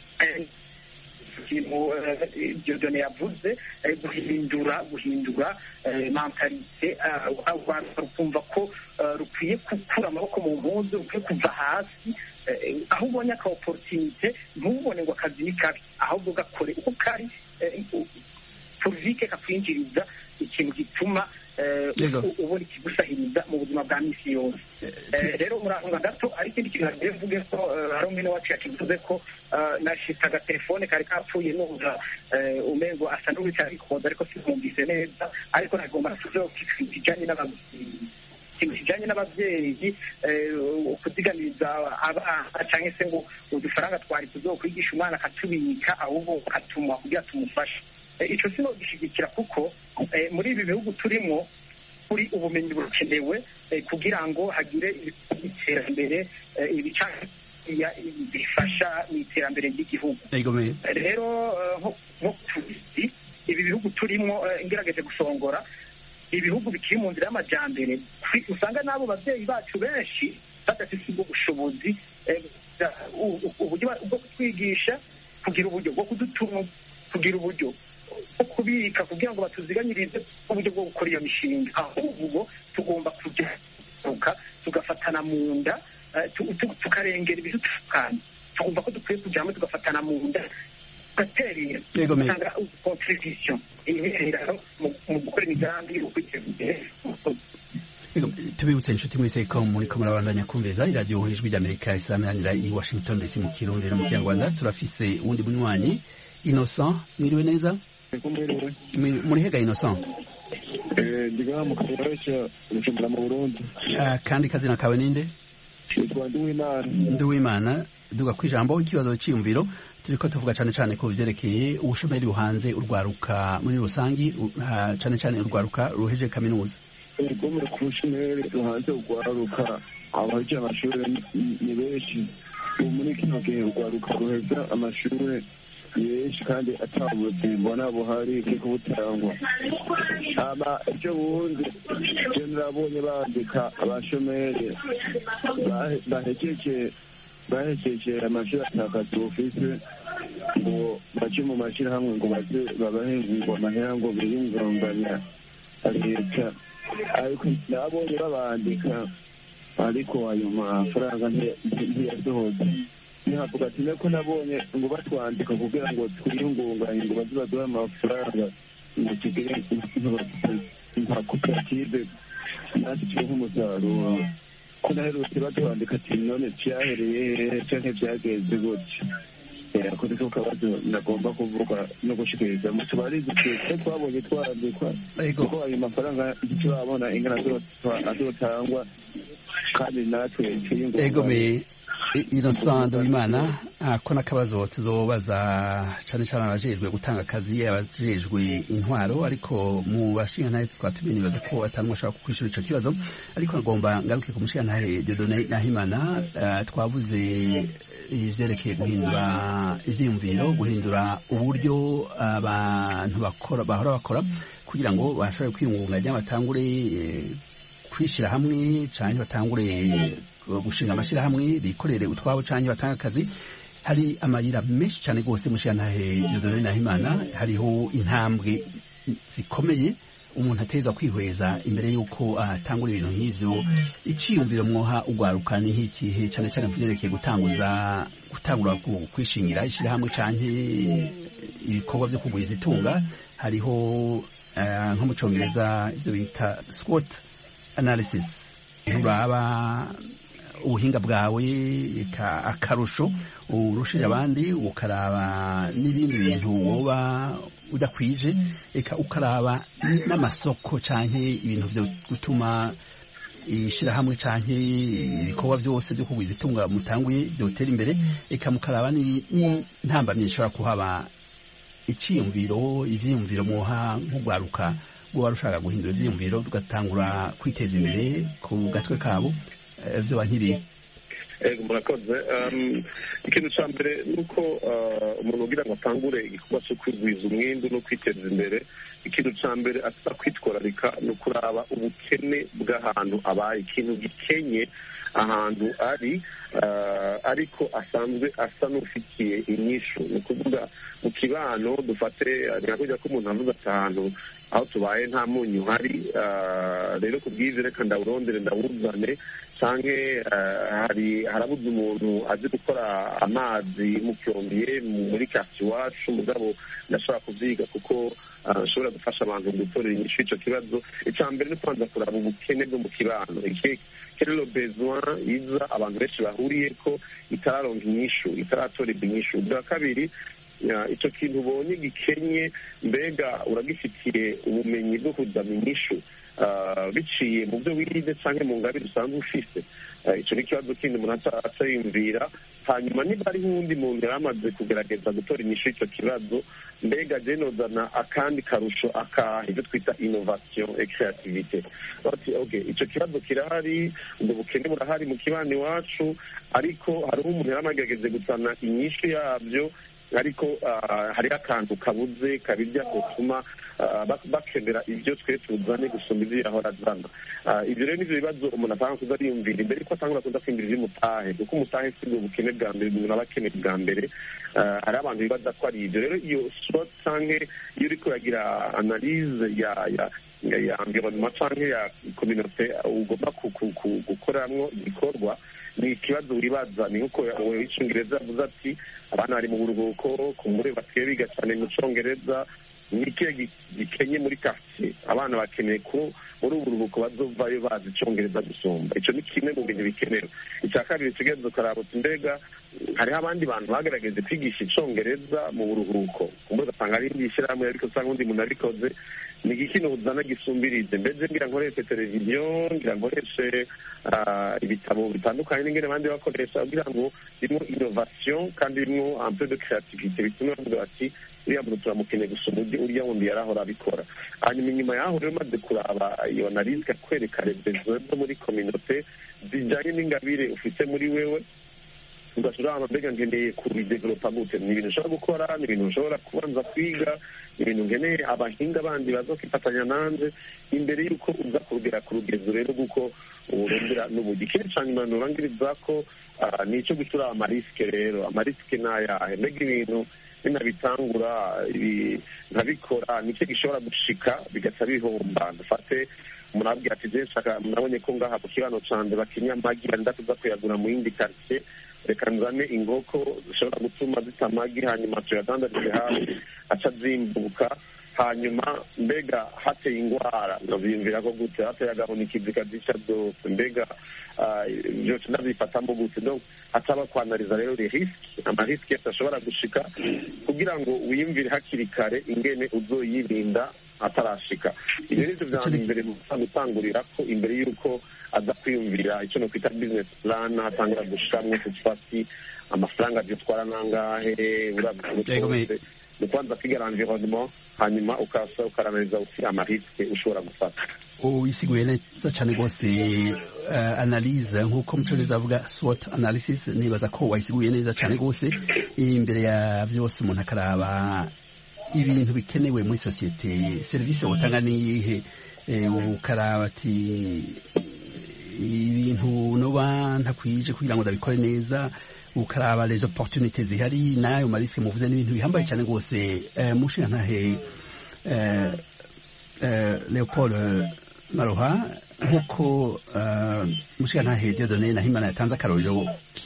ikintu Dieudonné yavuze, guhindura guhindura mentalite, rukumva ko rukwiye gukura amaboko mu mpuzu, rukwiye kuva hasi, aho ubonye aka opportunité ntubone ngo akazi ni kabi, ahubwo gakore uko kari purvike kakwinjiriza ikintu gituma ubona ikigusahiriza mu buzima bwa misi yose. Rero murahunga gato ari ikindi kintu nagiye mvuge ko hari umwene wacu yakivuze ko nashitse agatelefone kari kapfuye numva umengo asa n'uwica arikoza ariko simwumvise neza, ariko nagomba kuvuga kijanye n'ababyeyi, ikintu kijanye n'ababyeyi kuziganiriza abana cyangwa se ngo udufaranga twari tuzokwigisha umwana akatubika ahubwo katuma kugira tumufashe. Icyo sino gishyigikira kuko muri ibi bihugu turimo kuri ubumenyi bukenewe kugira ngo hagire iterambere bifasha mu iterambere ry'igihugu. Rero nko tuzi ibi bihugu turimo ngerageje gusongora ibihugu bikiri mu nzira y'amajyambere, usanga n'abo babyeyi bacu benshi badafite ubwo bushobozi uburyo bwo kutwigisha, kugira uburyo bwo kudutunga, kugira uburyo bwo kubika kugira ngo batuziganyirize uburyo bwo gukora iyo mishinga. Ahubwo tugomba kujya tugafatana mu nda, tukarengera ibidutandukanye, tugomba ko dukwiye kujya hamwe tugafatana mu nda, tugaterera gutanga contribution ihererano mu gukora imigambi yo kwiteza imbere. Tubibutse inshuti mwese ko muri ko murabandanya kumveza iradiyo ijwi ry'Amerika isameranira i Washington D C mu Kirundi no mu Kinyarwanda. Turafise uwundi munywanyi Innocent, mwiriwe neza? Muri hega Innocent? Eh, ndiga mu karere cya Bujumbura mu Burundi. Ah, kandi kazina kawe ninde? Nduwimana. Nduwimana, duga kwijambo ikibazo cyiyumviro turiko tuvuga cyane cyane ku byerekeye ubushomeri buhanze urwaruka muri rusangi, cyane cyane urwaruka ruheje kaminuza. Ego mu kushomeri ruhanze urwaruka abaje amashuri ni benshi. Muri kino gihe urwaruka ruheza amashuri yeshi kandi atabuze mbona buhari kiko butangwa. Aba icyo bundi je nabonye bandika abashomeri bahejeje bahejeje amashuri atakaza ofisi ngo baje mu mashuri hamwe ngo baze babahingwa amahera ngo biringonganya leta, ariko nabonye babandika ariko ayo mafaranga ntiyasohoza. Ntihavuga ati nako nabonye ngo batwandika kugira ngo twiyungunganye ngo baze baduhe amafaranga ngo tugire nka koperative natwe tube nk'umusaruro. Ko naherutse batwandika ati none cyahereye canke byageze gutya. Ako niko kabazo nagomba kuvuga no gushikiriza mu tubarizi twe twabonye twandikwa kuko ayo mafaranga turabona ingana azotangwa kandi natwe twiyungunganye. Innocent Nduwimana, ko nakabazo tuzobaza cyane cyane abajejwe gutanga akazi, abajejwe intwaro, ariko mu bashinga ntahe twatumiye nibaza ko atanumwe ashaka kwishura ico kibazo, ariko nagomba ngaruke ku mushinga ntahe Dieudonné Nahimana. Twavuze ivyerekeye guhindura ivyiyumviro, guhindura uburyo abantu bakora bahora bakora kugira ngo bashobore kwiyungunganya, batangure kwishira hamwe canke batangure gushinga amashirahamwe bikorere utwabo canke batanga akazi. Hari amayira menshi cyane gose mushiyantahe Dieudonné Nahimana, hariho intambwe zikomeye umuntu atezwa kwihweza imbere yuko atangura ibintu nk'ivyo. Iciyumviro mwoha ugwaruka ni hikihe cyane cyane vyerekeye gutanguza gutangura kwishingira ishirahamwe canke ibikorwa vyo kugwiza itunga? Hariho nko mu Congereza ivyo bita SWOT analysis, uraba ubuhinga bwawe akarusho urushije abandi, ukaraba n'ibindi bintu woba udakwije eka ukaraba n'amasoko canke ibintu vyo gutuma ishirahamwe canke ibikorwa vyose vyo kugwiza itunga mutanguye vyotera imbere eka mukaraba n'intambamyi ishobora kuhaba iciyumviro ivyiyumviro muha nk'ugwaruka guba rushaka guhindura ivyiyumviro tugatangura kwiteza imbere ku gatwe kabo vyoba nk'ibintu. Ego murakoze. Ikintu ca mbere nuko umuntu ugira ngo atangure igikorwa cyo kwigwiza umwimbu no kwiteza imbere, ikintu ca mbere asa kwitwararika ni ukuraba ubukene bw'ahantu abaye, ikintu gikenye ahantu ari ariko asanzwe asa n'ufitiye inyishu. Ni ukuvuga mu kibano dufate ntihakurya ko umuntu avuga ati ahantu aho tubaye nta munyu hari, rero kubw'ivyo reka ndawurondere ndawuzane, canke hari harabuze umuntu azi gukora amazi mucyombiye muri kasi iwacu, mugabo ndashobora kuvyiga kuko ashobora gufasha abantu gutorera inyishu ico kibazo. Ica mbere ni kubanza kuraba ubukene bwo mu kibano, quel est le besoin iza abantu benshi bahuriyeko itararonka inyishu, itaratorerwa inyishu. Bwa kabiri ico kintu ubonye gikenye mbega uragifitiye ubumenyi bwo kuzana inyishu biciye mu byo wize canke mu ngabire usanzwe ufise. Ico ni ikibazo kindi umuntu aca yumvira. Hanyuma niba hariho uwundi muntu yari amaze kugerageza gutora inyishu ico kibazo, mbega je nozana akandi karusho akahe, ivyo twita innovation et creativité. Bati okay, ico kibazo kirahari, ubwo bukene burahari mu kibano iwacu, ariko hariho umuntu yari amagerageze guzana inyishu yavyo, ariko hariho akantu kabuze kabirya gutuma bakenera ibyo twe tuzane gusumba ivyo yahora azana. Ivyo rero nivyo bibazo umuntu atanga kuza ariyumvira imbere ko atangura kuza kwiyumvira ivy'umutahe, kuko umutahe si bwo bukene bwa mbere umuntu aba akeneye bwa mbere. Hari abantu bibaza ko ari ivyo. Rero iyo sport canke iyo uriko uragira analyse ya ya ya environnement canke ya communauté ugomba gukoramwo igikorwa, ni ikibazo wibaza. Ni nkuko w'icyongereza avuze ati abana bari mu buruhuko kumure basigaye biga cyane mu cyongereza, ni ikihe gikenye muri quartier? Abana bakeneye ko muri ubu buruhuko bazovayo bazi icyongereza gusumba. Ico ni kimwe mu bintu bikenewe. Icya kabiri tugeze ukaraba uti mbega hariho abandi bantu bagerageze kwigisha icyongereza mu buruhuko, kumbe ugasanga ari indi shyirahamwe ariko usanga undi muntu abikoze. Ni iki uzana gisumbirize? Mbese ngira nkoreshe televiziyo, ngira nkoreshe ibitabo bitandukanye n'ingene abandi bakoresha, kugira ngo birimo innovation kandi birimo un peu de créativité, bituma bavuga bati uriya muntu turamukeneye gusumba uriya wundi yarahora abikora. Hanyuma inyuma yaho rero maze kuraba iyo analyse kwereka les besoins zo muri communauté zijanye n'ingabire ufite muri wewe, ugasura mbega nkeneye kubidevelopa gute. Ni ibintu ushobora gukora, ni ibintu ushobora kubanza kwiga, ni ibintu nkeneye abahinga bandi bazokifatanya nanze imbere y'uko uza kugera ku rugezo rero kuko urondera n'uburyo. Ikindi ca nyuma norangiriza ko ni ico gucura amarisike. Rero amarisike n'ayahe? Mbega ibintu binabitangura nkabikora nicyo gishobora gushika bigaca bihomba. Dufate umuntu abwira ati je nshaka, murabonye ko ngaha mu kibano canje bakinya amagi ndakuza kuyagura mu yindi quartier, reka nzane inkoko zishobora gutuma zita amagi hanyuma tuyadandarize hafi aca zimbuka. Hanyuma mbega hateye ingwara nobiyumvira ko gute, hateye agahunikizi kazica zose, mbega vyose ndabifatamo gute? Donc hataba kwanariza rero les risques, amarisike yose ashobora gushika, kugira ngo wiyumvire hakiri kare ingene uzoyirinda atarashika. Ibyo nivyo vya mbere gutangurira ko imbere y'uko aza kwiyumvira icyo no kwita business plan, hatangura gushiramwo tutfati amafaranga vyotwara nangahe, urabikose ni kwanza kwiga environnement, hanyuma ukasa ukaranariza uti amarisike ushobora gufata. Uyisiguye neza cyane rwose. uh, analyse nk'uko mucongereza avuga SWOT analysis, nibaza ko wayisiguye neza cyane rwose. Imbere ya vyose umuntu akaraba ibintu bikenewe muri societe, service wotanga niyihe, ukaraba ati ibintu noba ntakwije kugira ngo ndabikore neza, ukaraba les opportunités zihari, nayo marisike muvuze n'ibintu bihambaye cyane rwose. Mushinga ntahe Leopold Maroha, nk'uko mushinga ntahe Dieudonné Nahimana yatanze akarorero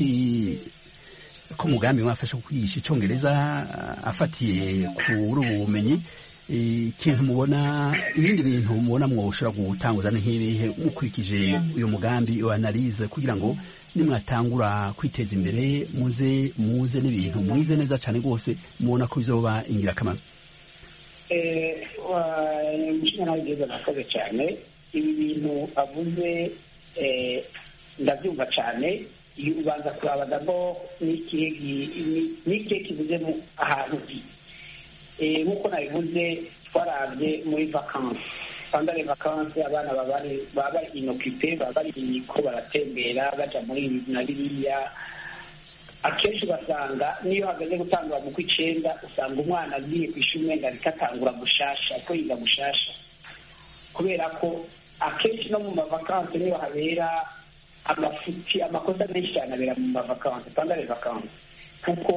ko umugambi mwafasha kwigisha icyongereza afatiye kuri ubu bumenyi, ikintu mubona, ibindi bintu mubona mwoshobora gutanguza nk'ibihe mukurikije uyu mugambi wa analyse, kugira ngo nimwatangura kwiteza imbere muze muze n'ibintu mwize neza cyane rwose mubona ko bizoba ingirakamaro? umushinga nawe ugeze nakoze cyane ibi bintu avuze ndabyumva cyane iyo ubanza kuraba dabo n'ikihe kivuze ahantu nk'uko nabivuze twarabye muri vakansi pandare vakansi abana baba bari inokipe baba bari ko baratembera baja muri ibi na biriya akenshi ugasanga niyo hageze gutangura mu kw'icenda usanga umwana agiye ku ishuri umenga ariko atangura gushasha ariko yiga gushasha kubera ko akenshi no mu mavakansi niyo habera amafuti amakosa menshi cyane abera mu mavakansi pandare vakansi kuko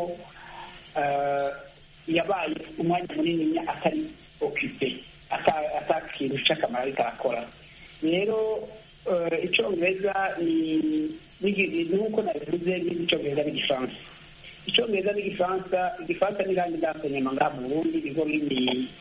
yabaye umwanya munini atari okipe atakintu cy'akamaro ariko arakora rero icyongereza ni nk'uko nabivuze n'icyongereza n'igifaransa icyongereza n'igifaransa igifaransa n'irangi ryasonyema ngaha mu burundi nizo rurimi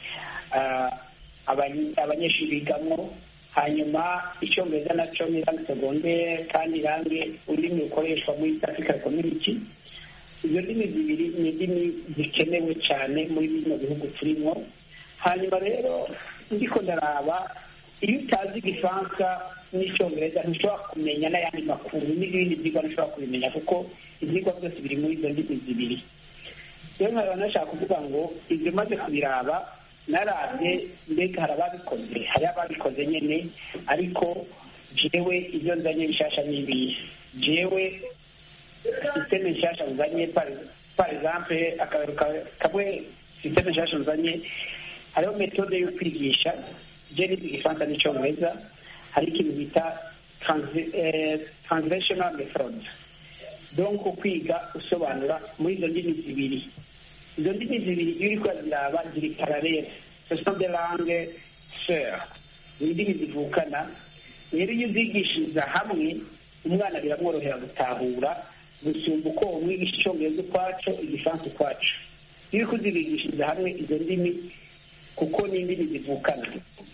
abanyeshuri bigamo hanyuma icyongereza nacyo ni irangi segondere kandi irangi ururimi rukoreshwa muri east african community izo ndimi zibiri ni indimi zikenewe cyane muri bino bihugu turimo hanyuma rero ndiko ndaraba iyo utazi igifaransa n'icyongereza ntushobora kumenya n'ayandi makuru n'ibindi byigwa ntushobora kubimenya kuko ibyigwa byose biri muri izo ndimi zibiri rero nkaba nashaka kuvuga ngo ibyo maze kubiraba narabye mbega hari ababikoze hari ababikoze nyine ariko jewe ibyo nzanye bishasha n'ibihe jewe systeme nshasha nzanye par exemple kamwe systeme nshasha nzanye hariho metode yo kwigisha jeni igifaransa n'icyongereza hari ikintu bita translational method donc kwiga usobanura muri izo ndimi zibiri izo ndimi zibiri iyo uri kuraziraba ziri parallele ce sont des langues sœurs ni indimi zivukana rero iyo uzigishiriza hamwe umwana biramworohera gutahura gusumba uko umwigisha icyongereza ukwaco igifaransa ukwaco iyo uri kuzibigishiriza hamwe izo ndimi kuko ni indimi zivukana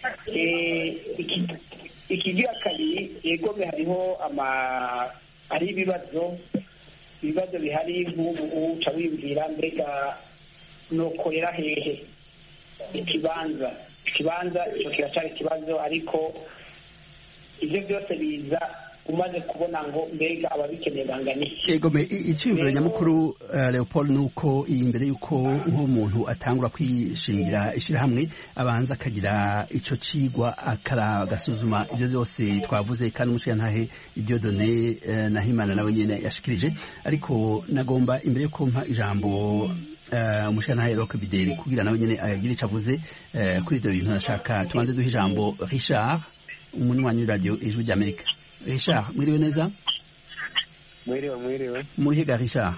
ikigira kabiri yegome hariho ama hari ibibazo ibibazo bihari nk'ubu uca wibwira mbega nokorera hehe ikibanza ikibanza icyo kiracyari ikibazo ariko ibyo byose biza umaze kubona ngo mbega ababikeneye bangana iki egome icyumviro nyamukuru Leopold nuko iyi mbere yuko nk'umuntu atangura kwishingira ishyirahamwe abanza akagira ico cigwa akagasuzuma ibyo byose twavuze kandi umushiyantahe Dieudonné Nahimana nawe nyene yashikirije ariko nagomba imbere yuko mpa ijambo umushiyantahe Roch Bideri kugira nawe nyene agira ico avuze kuri ivyo bintu nashaka tubanze duha ijambo Richard umunywanyi w'iradiyo Ijwi ry'Amerika. Richard, mwiriwe neza? Mwiriwe, mwiriwe. Muri hega Richard?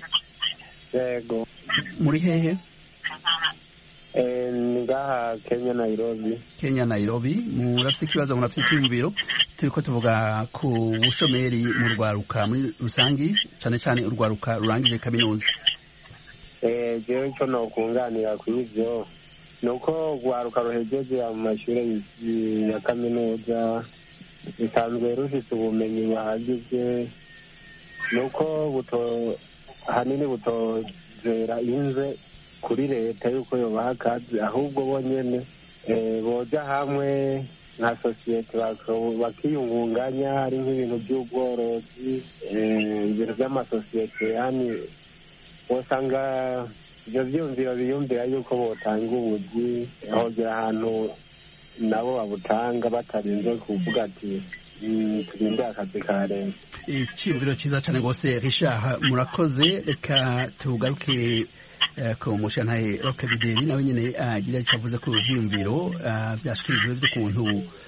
Yego. Muri hehe? Eh, ngaha Kenya Nairobi. Kenya Nairobi. Murafite ikibazo murafite icyumviro turiko tuvuga ku bushomeri mu rwaruka muri rusangi cyane cyane urwaruka rurangije kaminuza. Eh, jewe cyo no kunganira ku ivyo nuko urwaruka ruhejeje mu mashuri ya kaminuza bisanzwe rufite ubumenyi buhagije nuko buto hanini butozera inze kuri leta yuko yobaha akazi ahubwo bonyene boja hamwe nka sosiyete bakiyungunganya hari nk'ibintu by'ubworozi ibintu by'amasosiyete yani usanga ibyo byumviro biyumvira yuko botanga ubuzi hogera ahantu nabo babutanga batarinze kuvuga ati turinde akazi ka leta. Icyumviro cyiza cyane rwose Richard, murakoze. Reka tugaruke ku mushiyantahe Roch Bideri nawe nyine agira icyo avuze ku byiyumviro byashikirijwe by'ukuntu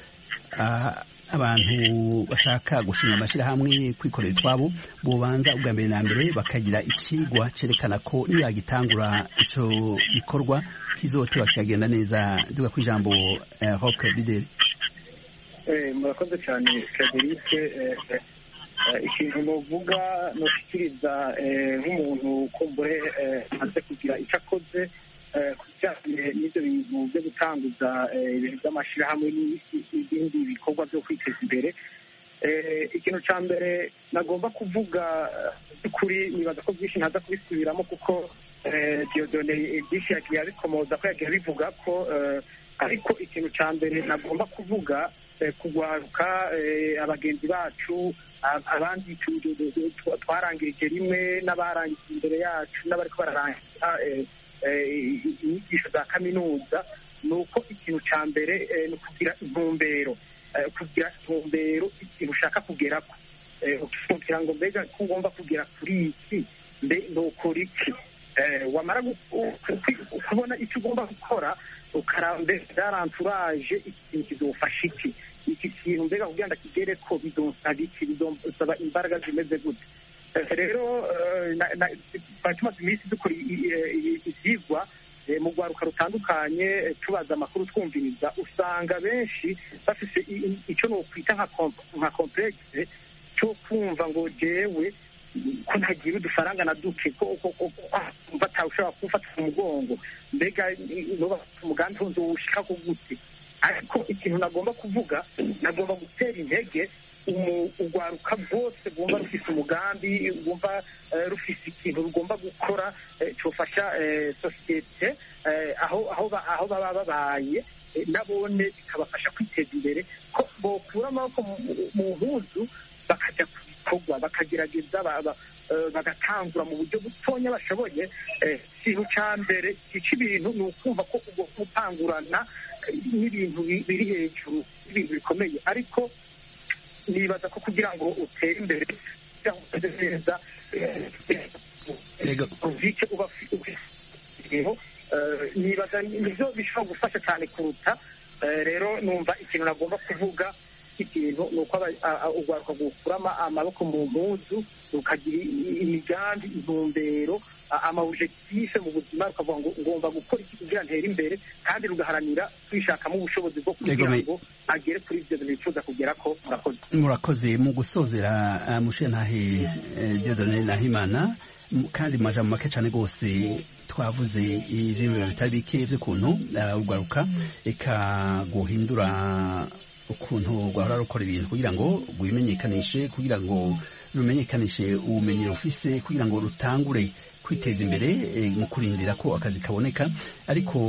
abantu bashaka gushinga amashyirahamwe kwikorera utwabo bubanza ubwa mbere na mbere bakagira ikigwa cyerekana ko nibagitangura icyo gikorwa kizoteba kikagenda neza. Duga ku ijambo Roch Bideri. murakoze cyane Frederic. ikintu novuga noshikiriza nk'umuntu kumbure amaze kugira icyo akoze ku bijyanye n'ibyo bintu byo gutanguza ibintu by'amashyirahamwe n'ibindi bikorwa byo kwiteza imbere. ikintu cya mbere nagomba kuvuga by'ukuri nibaza ko byinshi ntaza kubisubiramo kuko Dieudonné byinshi yagiye abikomoza ko yagiye abivuga ko ariko ikintu cya mbere nagomba kuvuga kugwaruka abagenzi bacu abandi twarangirije rimwe n'abarangije imbere yacu n'abari bararangiza inyigisho za kaminuza ni uko ikintu cya mbere ni ukugira intumbero kugira intumbero ikintu ushaka kugeraho kugira ngo mbega ko ugomba kugera kuri iki mbe nukora iki wamara kubona icyo ugomba gukora ukarambe byaranturaje ikintu kizofasha iki iki kintu mbega kugira ngo kigere ko bidonsaba iki bidonsaba imbaraga zimeze gute rero twari tumaze iminsi dukora ibyigwa mu rwaruka rutandukanye tubaza amakuru twumviriza usanga benshi bafite icyo nokwita nka komplekse cyo kumva ngo jewe ko ntagira udufaranga na duke ko batawushobora kumfata ku mugongo mbega umugambi wunze uwushika ku gute ariko ikintu nagomba kuvuga nagomba gutera intege urwaruka rwose rwumva rufite umugambi rwumva rufite ikintu rugomba gukora cyofasha sosiyete aho aho baba babaye nabone bikabafasha kwiteza imbere ko bokura amaboko mu mpuzu bakajya ku bikorwa bakagerageza bagatangura mu buryo butonya bashoboye ikintu cya mbere gica ibintu ni ukumva ko ubwo gutangurana n'ibintu biri hejuru ibintu bikomeye ariko nibaza ko kugira ngo utere imbere kugira ngo uteze neza uvike uba nibaza nibyo bishobora gufasha cyane kuruta rero numva ikintu nagomba kuvuga ikintu ni uko urwaruka gukuramo amaboko mu mpuzu rukagira imigambi intumbero amawujekitife mu buzima rukavuga ngo ngomba gukora iki kugira ntere imbere kandi rugaharanira kwishakamo ubushobozi bwo kugira ngo agere kuri ibyo bintu bifuza kugera ko murakoze murakoze mu gusozera mushenhahe Dieudonné Nahimana kandi mu majambo make cyane rwose twavuze ibintu bitari bike by'ukuntu urwaruka eka guhindura ukuntu rwahora rukora ibintu kugira ngo rwimenyekanishe kugira ngo rumenyekanishe ubumenyi rufise kugira ngo rutangure kwiteza imbere mu kurindira ko akazi kaboneka ariko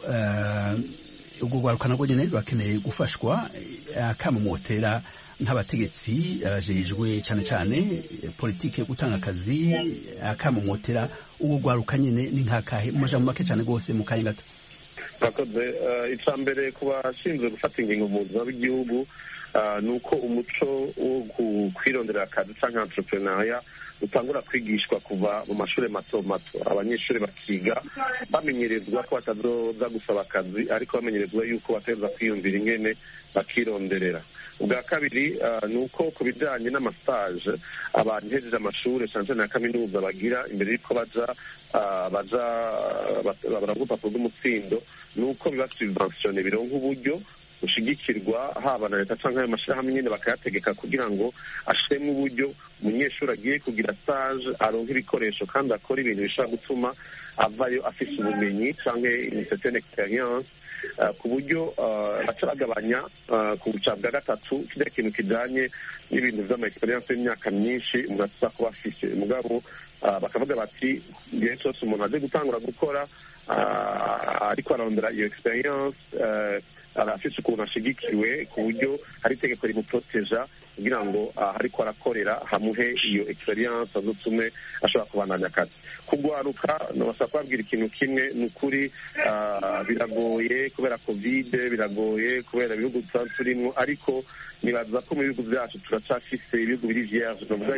ubwo rwaruka nabwo nyine rurakeneye gufashwa akamumotera nk'abategetsi bajejwe cyane cyane politike yo gutanga akazi akamumotera ubwo rwaruka nyine ni nk'akahe mu majambo make cyane rwose mu kanya gato murakoze icya mbere ku bashinzwe gufata ingingo mu buzima bw'igihugu ni uko umuco wo kwirondera akazi cyangwa entrepreneuria utangura kwigishwa kuva mu mashuri mato mato abanyeshuri bakiga bamenyerezwa ko batazoza gusaba akazi ariko bamenyerezwa yuko bateza kwiyumvira ingene bakironderera ubwa kabiri ni uko ku bijyanye n'amastage abantu hejeje amashuri cyane cyane ya kaminuza bagira imbere y'uko baja baja baravuga urupapuro rw'umutsindo ni uko biba subventione bironka uburyo ushigikirwa haba na leta cyangwa ayo mashyirahamwe nyine bakayategeka kugira ngo ashiremo uburyo umunyeshuri agiye kugira stage aronka ibikoresho kandi akora ibintu bishobora gutuma avayo afise ubumenyi cyangwa une certaine experience ku buryo baca bagabanya ku buca bwa gatatu kiriya kintu kijanye n'ibintu vy'ama experience y'imyaka myinshi umuntu atuza kuba afise mugabo bakavuga bati igihe cyose umuntu aje gutangura gukora ariko arondera iyo experience arafise ukuntu ashigikiwe ku buryo hari itegeko rimuproteja kugira ngo ariko arakorera hamuhe iyo experience azotume ashobora kubandanya akazi kugwaruka nabasaba kubabwira ikintu kimwe ni ukuri biragoye kubera kovide biragoye kubera ibihugu tuba turimo ariko nibaza ko mu bihugu byacu turacafise ibihugu biri vierge novuga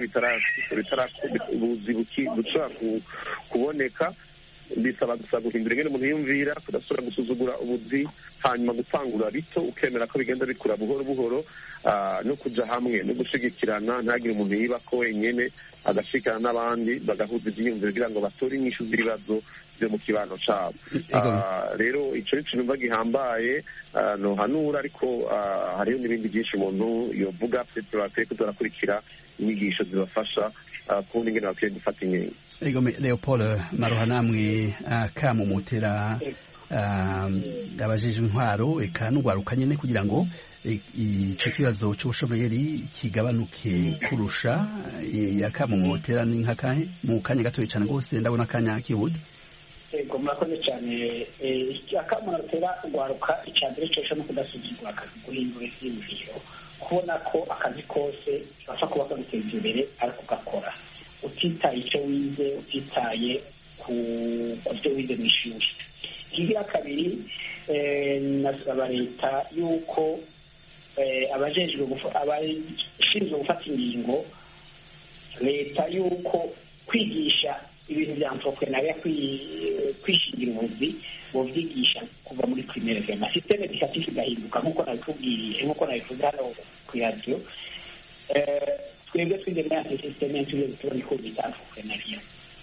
ubuzi bushobora kuboneka bisaba gusa guhindura ingene umuntu yiyumvira kudasubira gusuzugura ubuzi hanyuma gutangura bito ukemera ko bigenda bikura buhoro buhoro no kuja hamwe no gushigikirana ntagire umuntu yiba ko wenyene agashikana n'abandi bagahuza ivyiyumviro kugira ngo batore inyishu z'ibibazo vyo mu kibano cabo rero ico ni ikintu mva gihambaye nohanura ariko hariho n'ibindi byinshi umuntu yovuga bakwiye kuza barakurikira inyigisho zibafasha kubundi ingene bakwiye gufata inkingo Leopold Maroha namwe akamumutera abajeje intwaro eka n'ugwaruka nyene kugira ngo ico kibazo c'ubushomeri kigabanuke kurusha yakamumotera n'inkakahe mu kanya gatoya cane rwose ndabona akanya kibuda. Ego murakoze cyane akamotera ugwaruka icambere cyo no kudasuzugura akazi guhindura ivyiyumviro kubona ko akazi kose bashaka kuba kaguteza imbere ariko ugakora utitaye icyo wize utitaye ku byo wize mu ishuri. Ikigira kabiri nasaba leta yuko abajejwe abashinzwe gufata ingingo leta yuko kwigisha ibintu bya entrepreneuria kwishingira ubuzi bovyigisha kuva muri primaire vema systeme educative igahinduka nk'uko nabikubwiye nk'uko nabivuze hano ku radio twebwe twinde muri systeme tugiye tubona ko bita entrepreneuria.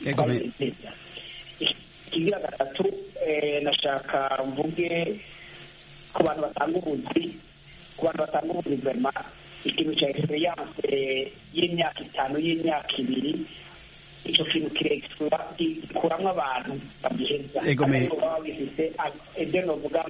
Ikigira gatatu nashaka mvuge ku bantu batanga ubuzi ku bantu batanga ubuzi vema ikintu cya experience y'imyaka itanu y'imyaka ibiri icyo kintu kirekura gikuramwo abantu babiheza ariko baba bifite ibyo novuga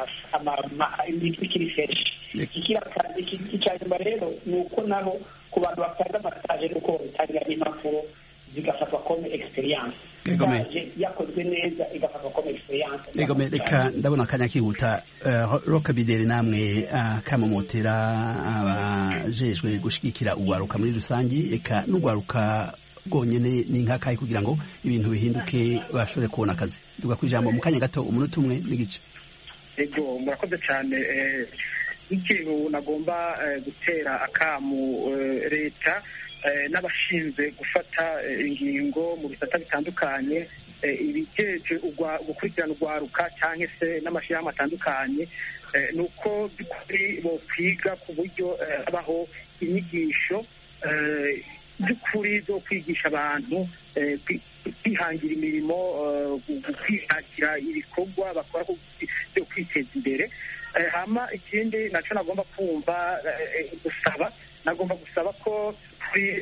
imitwe ikiri feshi. Icyanyuma rero ni uko naho ku bantu batanga amasaje nuko bitangira n'impapuro zigafatwa comme experience yakozwe neza igafatwa comme experience. Egome reka ndabona akanya kihuta Rokabideri namwe kamomotera abajejwe gushigikira ugwaruka muri rusangi eka n'ugwaruka bwonyene ni nkakaye kugira ngo ibintu bihinduke bashobore kubona akazi. Duga kwijambo mu kanya gato umunota umwe n'igice. Ego murakoze cyane ikintu nagomba gutera akamu leta n'abashinzwe gufata ingingo mu bisata bitandukanye ibigeje gukurikirana ugwaruka cyangwa se n'amashyirahamwe atandukanye nuko by'ukuri bo kwiga ku buryo habaho inyigisho by'ukuri zo kwigisha abantu kwihangira imirimo kwihakira ibikorwa bakora byo kwiteza imbere. Hama ikindi nacyo nagomba kumva gusaba nagomba gusaba ko kuri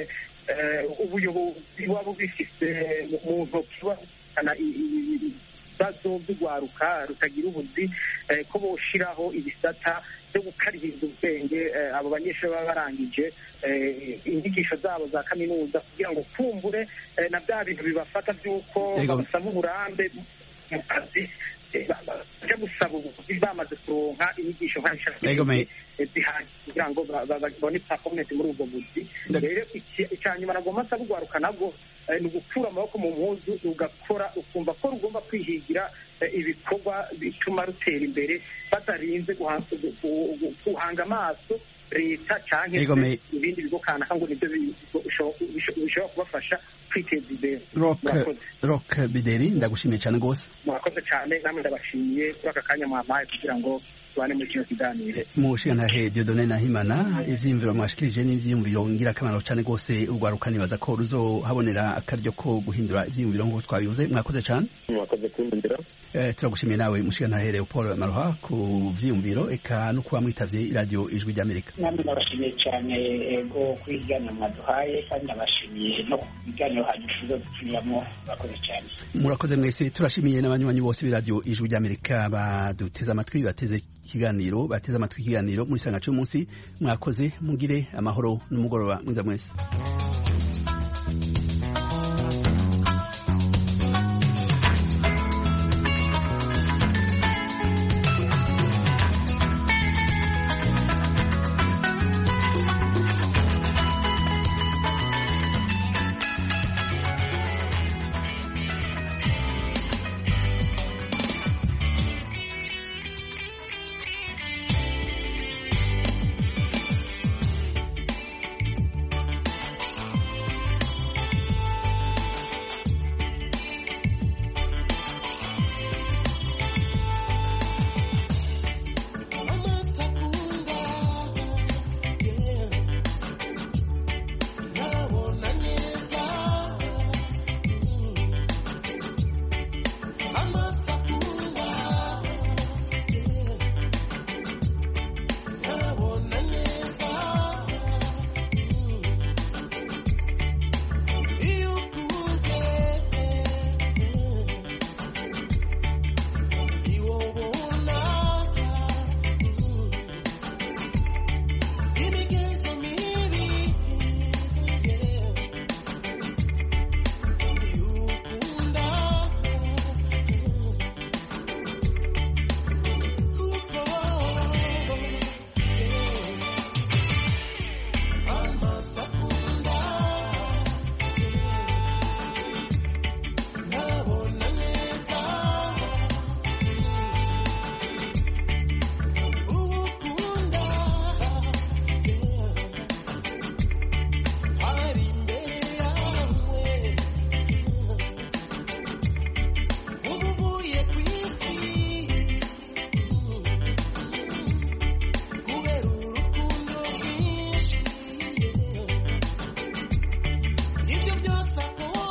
ubuyobozi waba ubifite mu ntoki bakana ibibazo by'ugwaruka rutagira ubuzi ko boshiraho ibisata byo gukaririza ubwenge abo banyeshuri baba barangije inyigisho zabo za kaminuza kugira ngo kumbure na bya bintu bibafata by'uko babasaba uburambe mu kazi bajya gusaba ubuvuzi bamaze kuronka inyigisho nk'ishami zihagije kugira ngo babone performance muri ubwo buzi. Rero icyanyuma nagomba nsaba ugwaruka nabwo ni ugukura amaboko mu mpuzu ugakora ukumva ko rugomba kwihigira ibikorwa bituma rutera imbere batarinze guhanga amaso leta cyangwa ibindi bigo kanaka ngo nibyo bishobora kubafasha kwiteza imbere. Rock Bideri ndagushimiye cyane rwose. Murakoze cyane namwe ndabashimiye kuri aka kanya mwampaye kugira ngo tubane muri kino kiganiro. Mushigantahe Dieudonné Nahimana ivyiyumviro mwashikirije n'ivyiyumviro ngirakamaro cyane rwose urwaruka nibaza ko ruzohabonera akaryo ko guhindura ivyiyumviro nk'uko twabivuze. Mwakoze cyane. Mwakoze kundira. Turagushimiye nawe mushigantahe Leopold Maroha ku vyiyumviro eka no kuba mwitavye radio Ijwi ry'Amerika. Namwe ndabashimiye cyane ego kwigana mwaduhaye kandi ndabashimiye no kubiganiro hanyuma tunyamo bakoze cyane. Murakoze mwese turashimiye n'abanywanyi bose b'iradio Ijwi ry'Amerika baduteze amatwi bateze ikiganiro bateze amatwi ikiganiro muri sanga cy'umunsi. Mwakoze mugire amahoro n'umugoroba mwiza mwese.